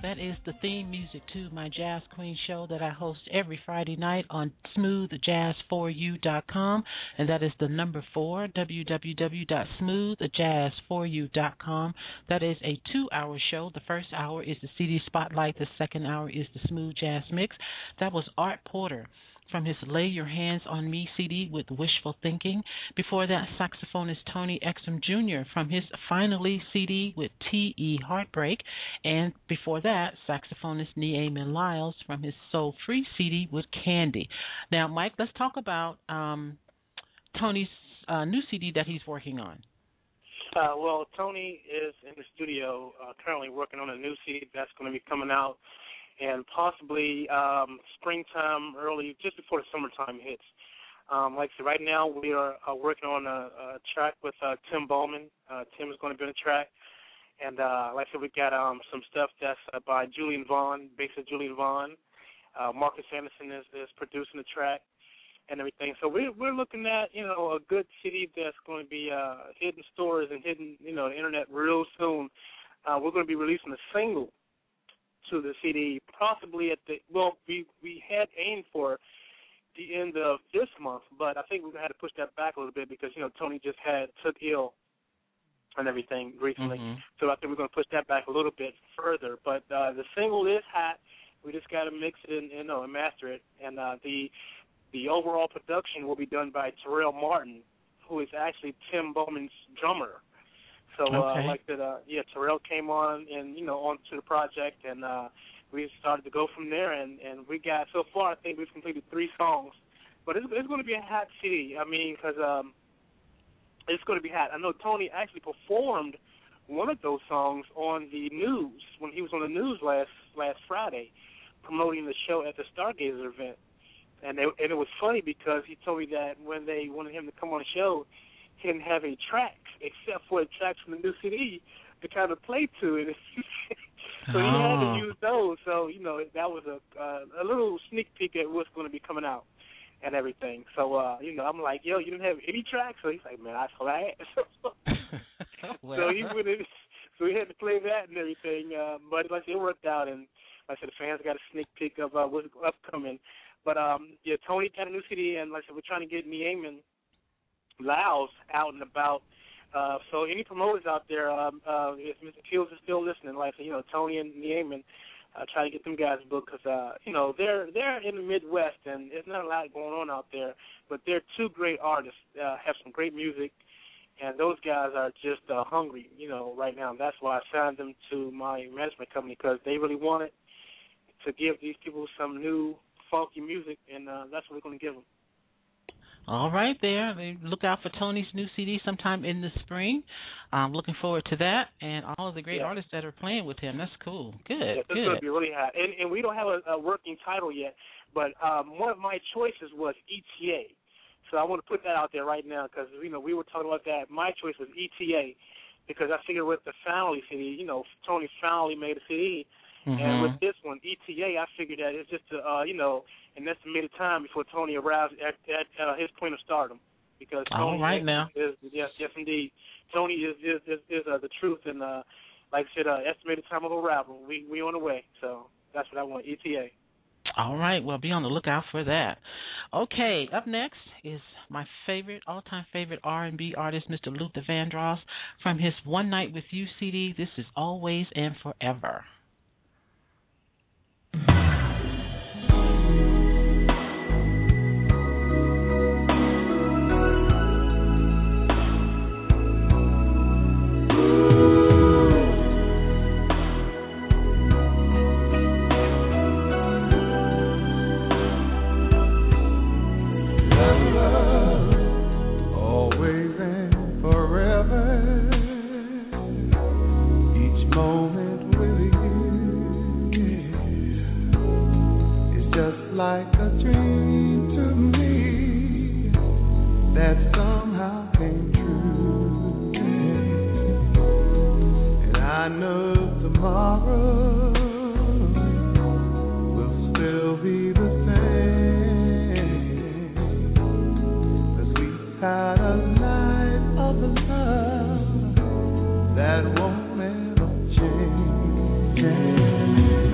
That is the theme music to my Jazz Queen show that I host every Friday night on smoothjazz4u.com, and that is the number 4, www.smoothjazz4u.com. That is a 2-hour show. The first hour is the CD Spotlight. The second hour is the Smooth Jazz Mix. That was Art Porter from his Lay Your Hands on Me CD with Wishful Thinking. Before that, saxophonist Tony Exum Jr. from his Finally CD with T.E. Heartbreak. And before that, saxophonist Neamin Lyles from his Soul Free CD with Candy. Now, Mike, let's talk about Tony's new CD that he's working on. Well, Tony is in the studio currently working on a new CD that's going to be coming out and possibly springtime, early, just before the summertime hits. Like I said, right now we are working on a track with Tim Bowman. Tim is going to be on the track. And like I said, we got some stuff that's by Julian Vaughn, basically Julian Vaughn. Marcus Anderson is producing the track and everything. So we're looking at, a good CD that's going to be hitting stores and hitting, the internet real soon. We're going to be releasing a single to the CD, possibly we had aimed for the end of this month, but I think we had to push that back a little bit because, Tony just took ill and everything recently. Mm-hmm. So I think we're going to push that back a little bit further. But the single is hot. We just got to mix it and master it. And the overall production will be done by Terrell Martin, who is actually Tim Bowman's drummer. So, like that, Terrell came on and, onto the project, and we started to go from there. And we got, so far, I think we've completed 3 songs. But it's going to be a hot CD. I mean, because it's going to be hot. I know Tony actually performed one of those songs on the news, when he was on the news last Friday, promoting the show at the Stargazer event. And it was funny because he told me that when they wanted him to come on the show, he didn't have any tracks except for the tracks from the new CD to kind of play to it. So he had to use those. So, that was a little sneak peek at what's going to be coming out and everything. So, I'm like, yo, you didn't have any tracks? So he's like, man, that's what I had. Well. So he had to play that and everything. But like I said, it worked out. And like I said, the fans got a sneak peek of what's upcoming. But, Tony got a new CD, and like I said, we're trying to get Neamin Lyles out and about. So any promoters out there, if Mr. Keels is still listening, like, Tony and Neamin, try to get them guys booked because, they're in the Midwest, and there's not a lot going on out there. But they're 2 great artists, have some great music, and those guys are just hungry, right now. And that's why I signed them to my management company, because they really wanted to give these people some new funky music, and that's what we're going to give them. All right, there. Look out for Tony's new CD sometime in the spring. I'm looking forward to that, and all of the great artists that are playing with him. That's cool. Good. Yeah, this is going to be really hot. And we don't have a working title yet, but one of my choices was ETA. So I want to put that out there right now because, we were talking about that. My choice was ETA because I figured with the Family CD, Tony finally made a CD. Mm-hmm. And with this one, ETA, I figured that it's just, an estimated time before Tony arrives at his point of stardom. Because Tony yes, indeed. Tony is the truth, and like I said, estimated time of arrival. We on the way, so that's what I want, ETA. All right, well, be on the lookout for that. Okay, up next is my all-time favorite R&B artist, Mr. Luther Vandross, from his One Night With You CD. This is Always and Forever. Like a dream to me that somehow came true, and I know tomorrow will still be the same, 'cause we had a night of the love that won't ever change.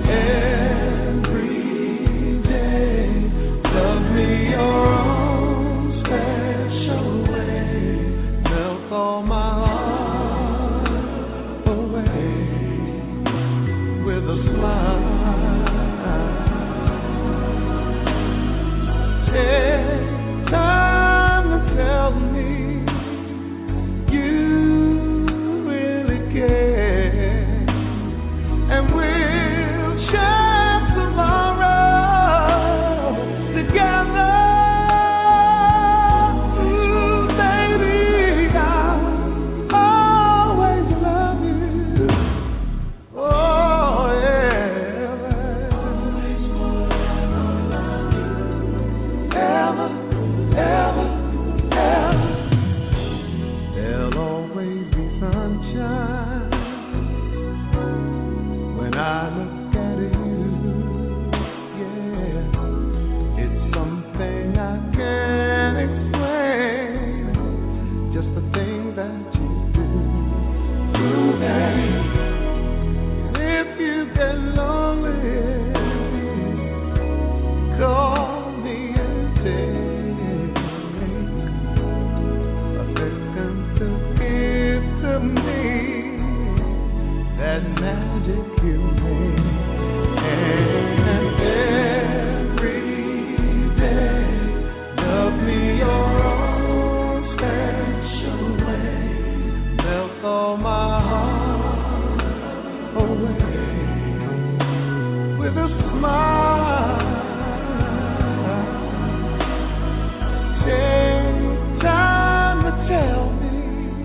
look at you, yeah, it's something I can't explain. Just the thing that you do. And if you get lonely, call me and take a second to give to me that magic you made. And every day, love me your own special way. Melt all my heart away with a smile. Take time to tell me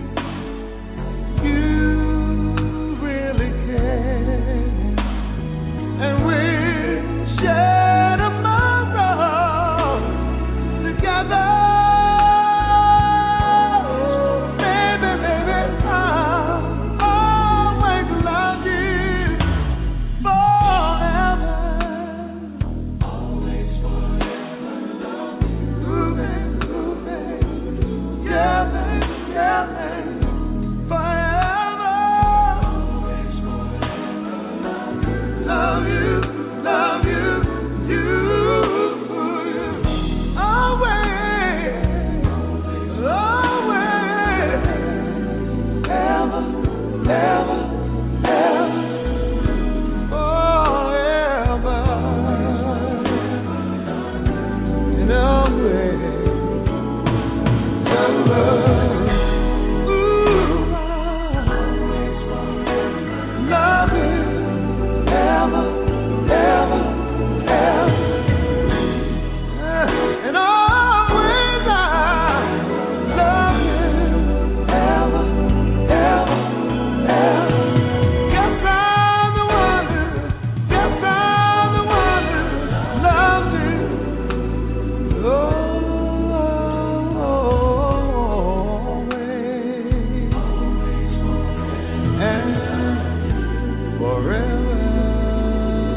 you really care, and we'll share tomorrow together. Baby, baby, I'll always love you forever. Always forever love you. Ooh, baby, yeah, baby, yeah, baby. Forever. Always forever love you, love you, you. Always, always, ever, ever, ever, forever, and always, ever. Ooh, love you, ever, ever, ever. And always I love you, ever, ever, ever. Guess I'm the one who, guess I'm the one who loves you. Always and forever.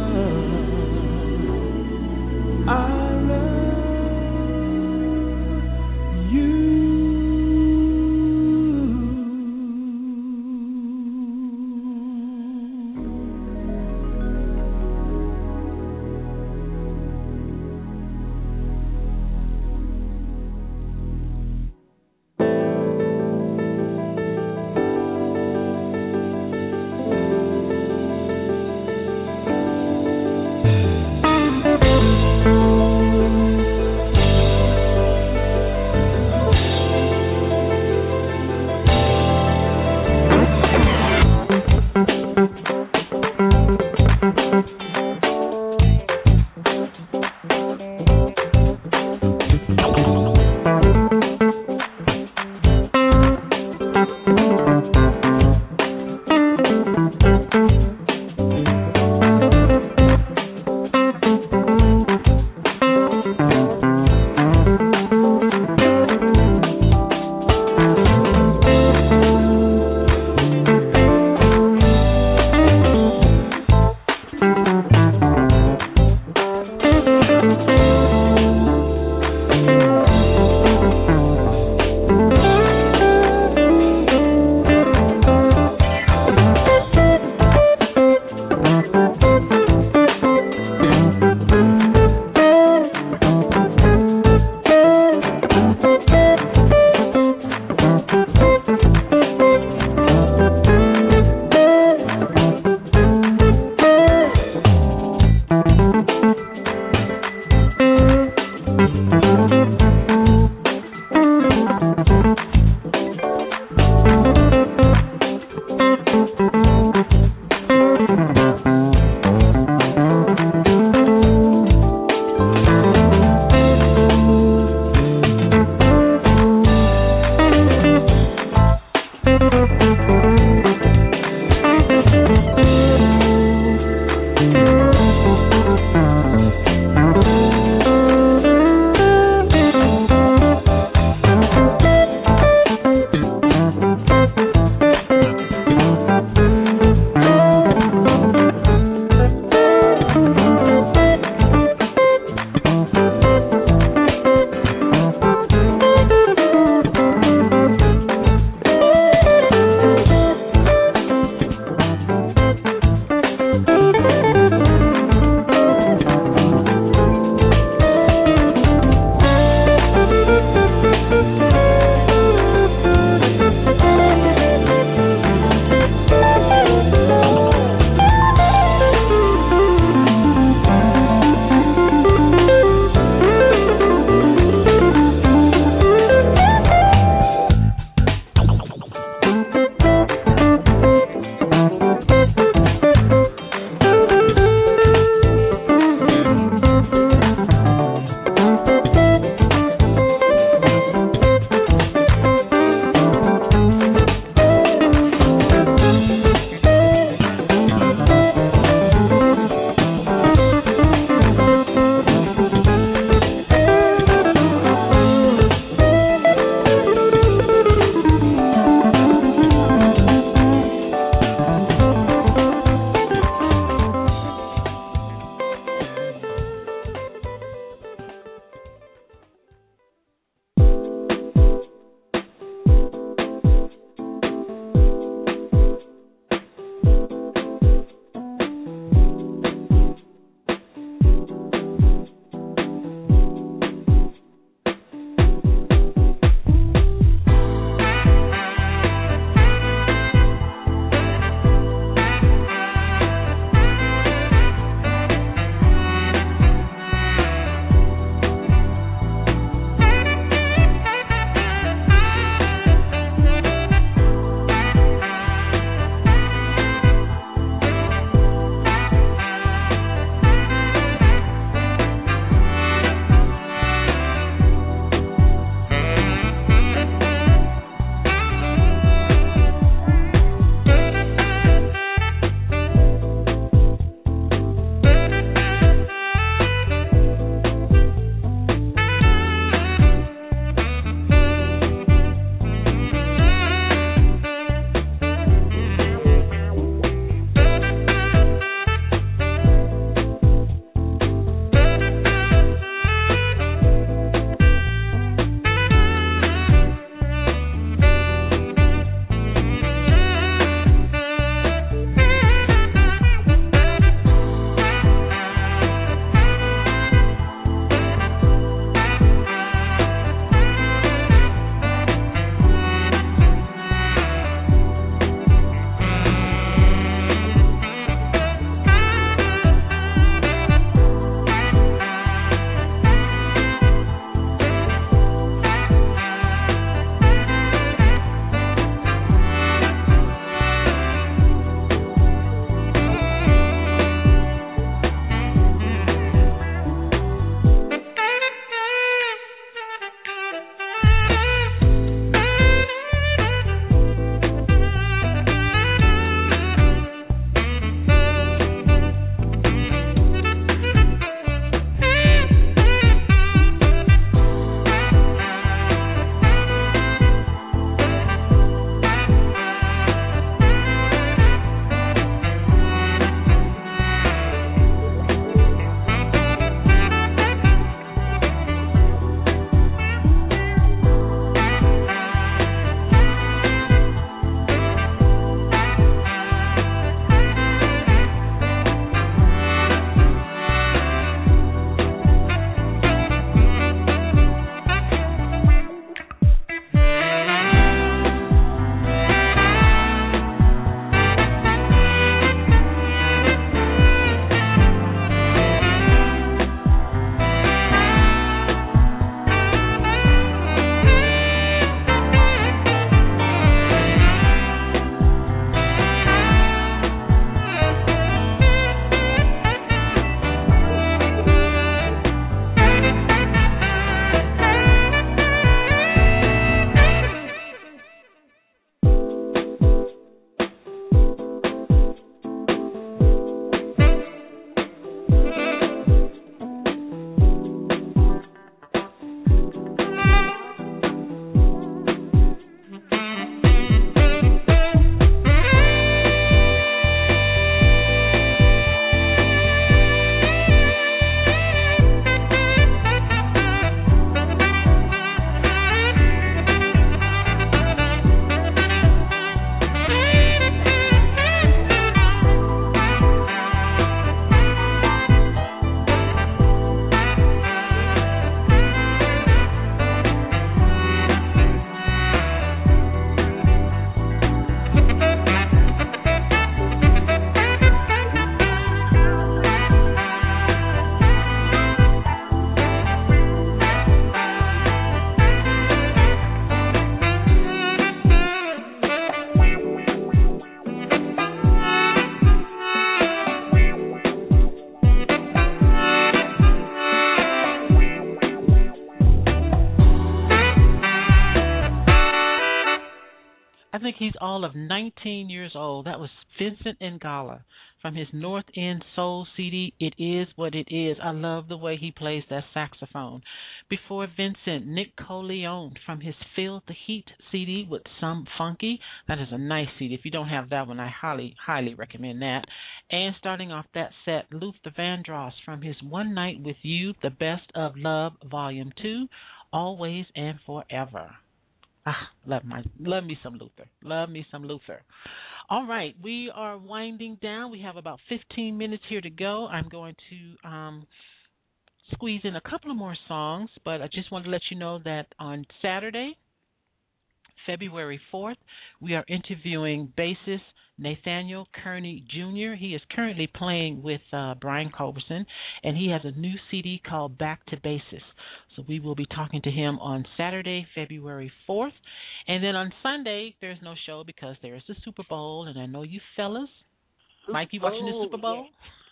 He's all of 19 years old. That was Vincent Ingala from his North End Soul CD, It Is What It Is. I love the way he plays that saxophone. Before Vincent, Nick Coleone from his Feel the Heat CD with Some Funky. That is a nice CD. If you don't have that one, I highly, highly recommend that. And starting off that set, Luther Vandross from his One Night With You, The Best of Love, Volume 2, Always and Forever. Love me some Luther. Love me some Luther. All right, we are winding down. We have about 15 minutes here to go. I'm going to squeeze in a couple of more songs, but I just want to let you know that on Saturday, February 4th, we are interviewing bassist Nathaniel Kearney Jr. He is currently playing with Brian Culberson, and he has a new CD called Back to Basis. So we will be talking to him on Saturday, February 4th. And then on Sunday, there's no show because there's the Super Bowl, and I know you fellas. Mike, you watching the Super Bowl?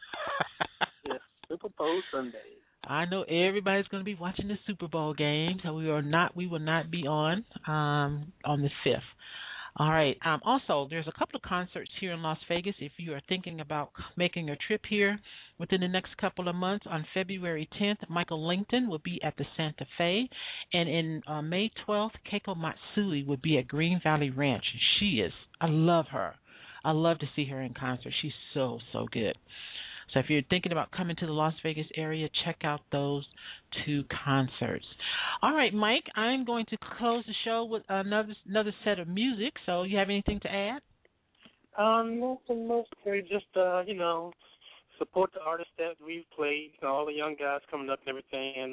Yes, Super Bowl Sunday. I know everybody's going to be watching the Super Bowl game, so we will not be on the 5th. All right. Also, there's a couple of concerts here in Las Vegas. If you are thinking about making a trip here within the next couple of months, on February 10th, Michael Langton will be at the Santa Fe. And in May 12th, Keiko Matsui will be at Green Valley Ranch. I love her. I love to see her in concert. She's so, so good. So if you're thinking about coming to the Las Vegas area, check out those two concerts. All right, Mike, I'm going to close the show with another set of music. So you have anything to add? Nothing much. Just, support the artists that we've played, all the young guys coming up and everything. And,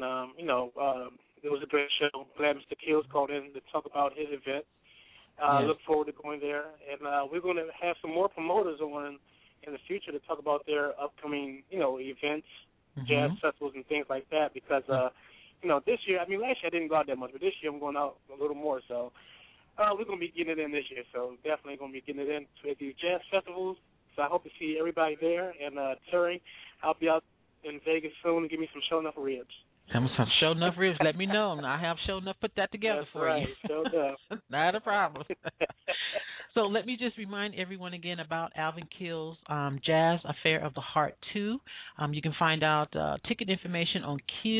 it was a great show. Glad Mr. Kills called in to talk about his event. Yes. Look forward to going there. And we're going to have some more promoters on in the future to talk about their upcoming, events, jazz festivals and things like that because, this year, last year I didn't go out that much, but this year I'm going out a little more. So we're going to be getting it in this year. So definitely going to be getting it in to these jazz festivals. So I hope to see everybody there. And Terry, I'll be out in Vegas soon and give me some Show Enough ribs. Some Show Enough ribs. Let me know. I have Show Enough put that together That's for right. you. Show Enough. Not a problem. So let me just remind everyone again about Alvin Kill's Jazz Affair of the Heart 2. You can find out ticket information on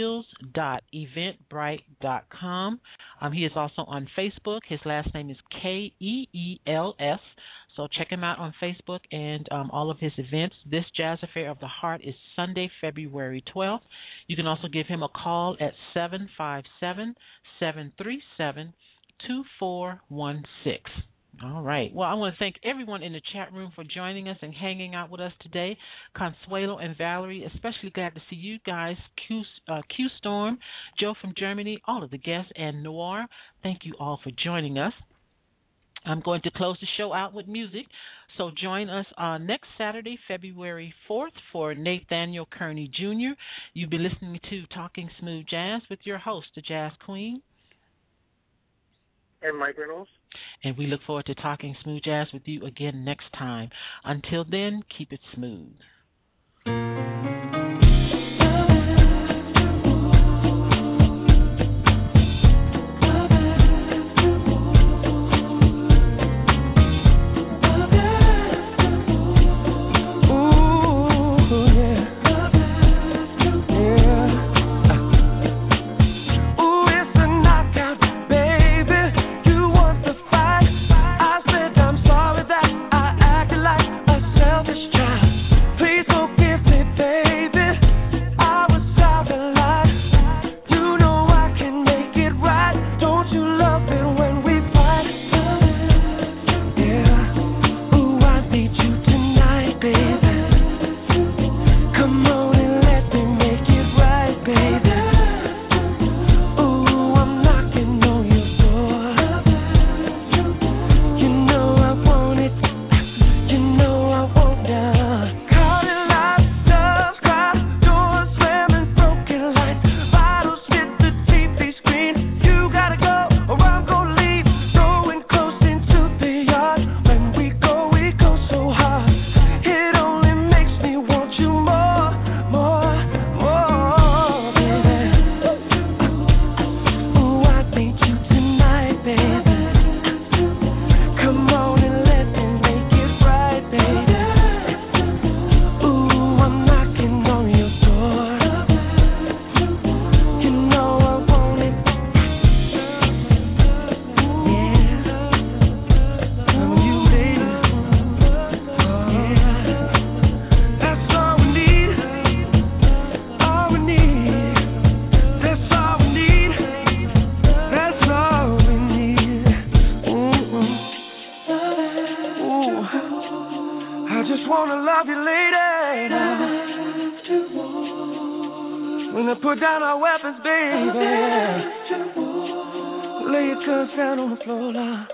kills.eventbrite.com. He is also on Facebook. His last name is Keels. So check him out on Facebook and all of his events. This Jazz Affair of the Heart is Sunday, February 12th. You can also give him a call at 757-737-2416. All right. Well, I want to thank everyone in the chat room for joining us and hanging out with us today. Consuelo and Valerie, especially glad to see you guys. Q Storm, Joe from Germany, all of the guests, and Noir. Thank you all for joining us. I'm going to close the show out with music. So join us on next Saturday, February 4th, for Nathaniel Kearney Jr. You'll be listening to Talking Smooth Jazz with your host, the Jazz Queen. And Mike Reynolds. And we look forward to talking smooth jazz with you again next time. Until then, keep it smooth. Baby just wanna love you, lady. When I put down our weapons, baby. Lay your cups down on the floor, love.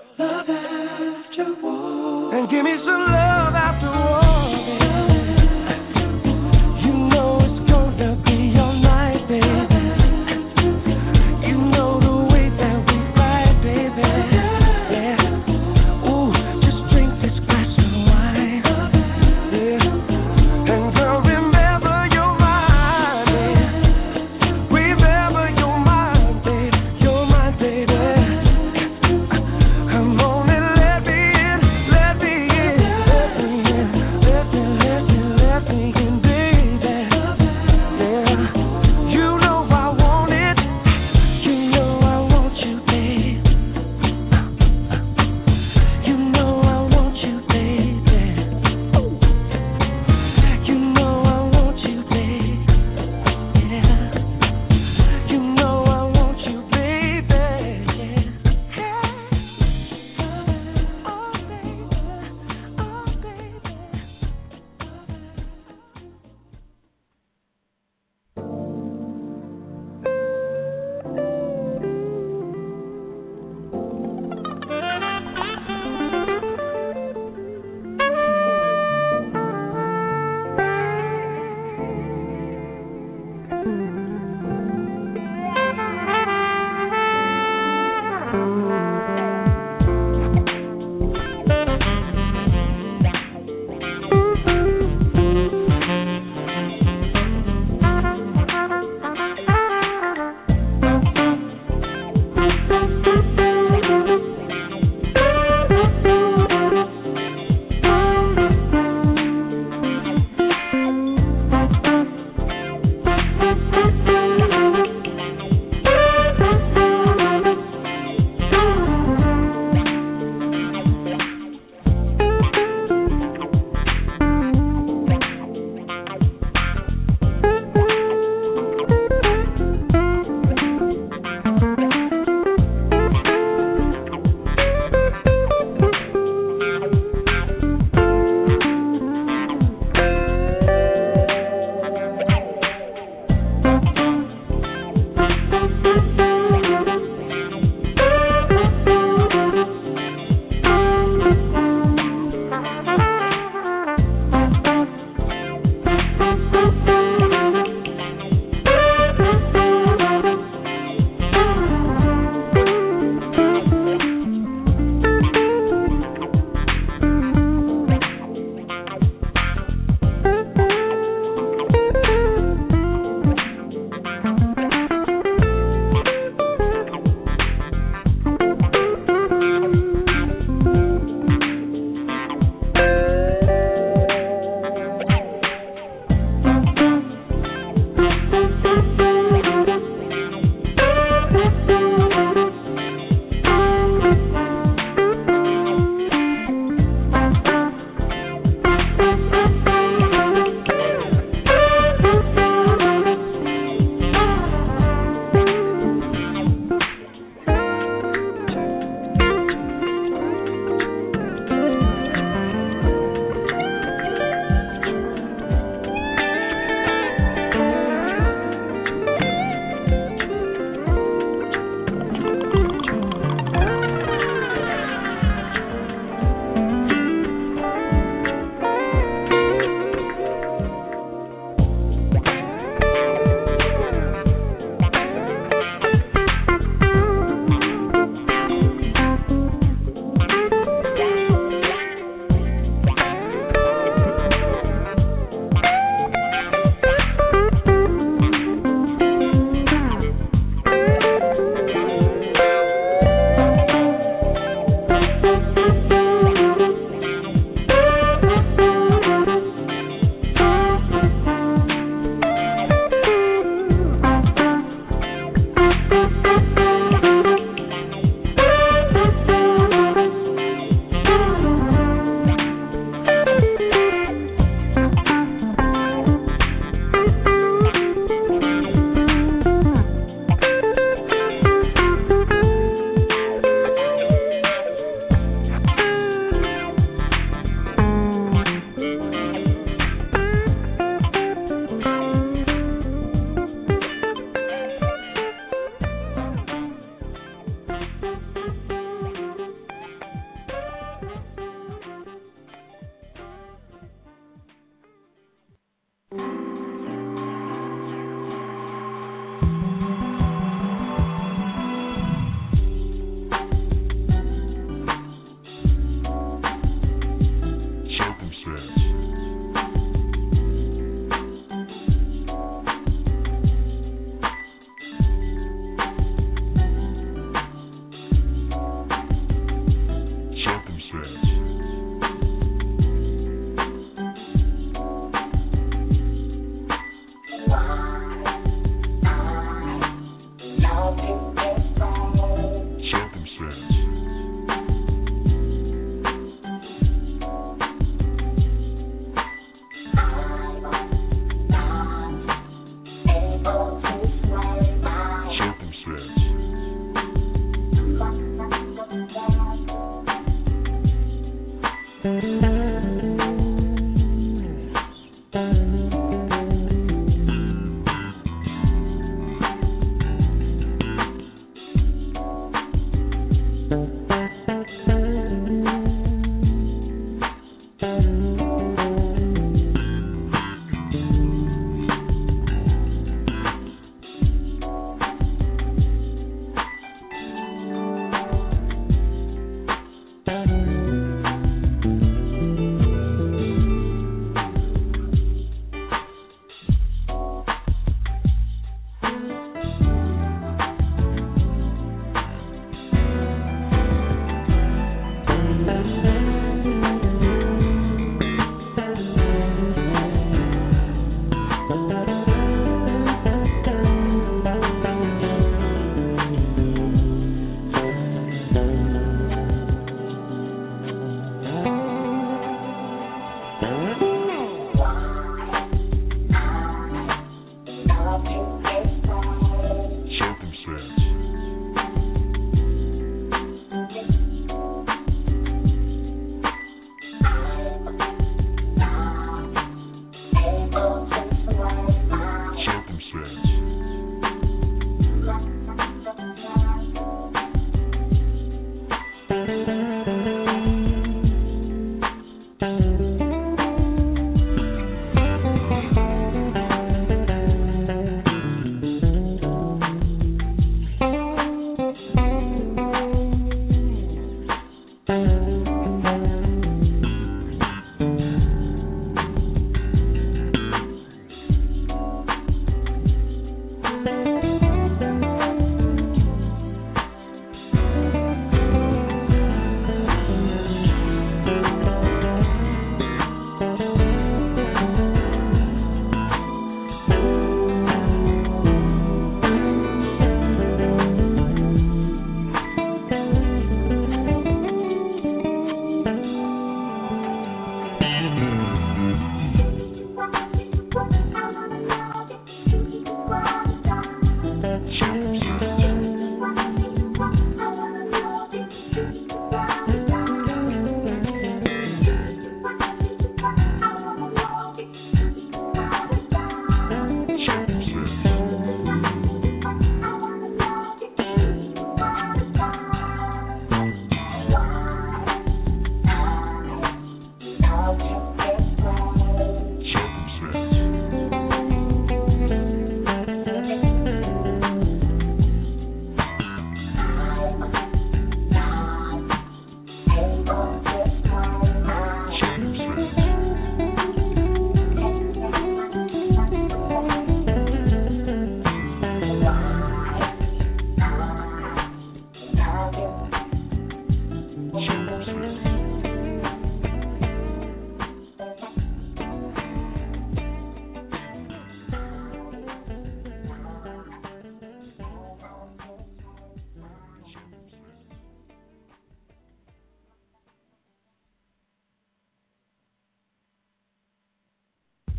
And give me some love after all, baby. You know it's gonna be all night, baby. You know the way that we fight, baby. Yeah. Ooh, just drink this glass of wine. Yeah. And girl, remember you're mine, baby. Remember you're mine, baby. You're mine, baby. Come on and let me in, let me in, let me in.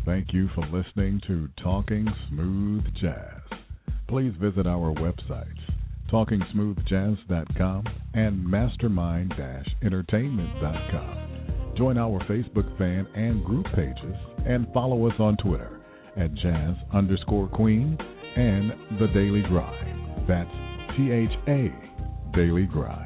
Thank you for listening to Talking Smooth Jazz. Please visit our websites, TalkingSmoothJazz.com and Mastermind-Entertainment.com. Join our Facebook fan and group pages and follow us on Twitter at Jazz_Queen and The Daily Grind. That's THA Daily Grind.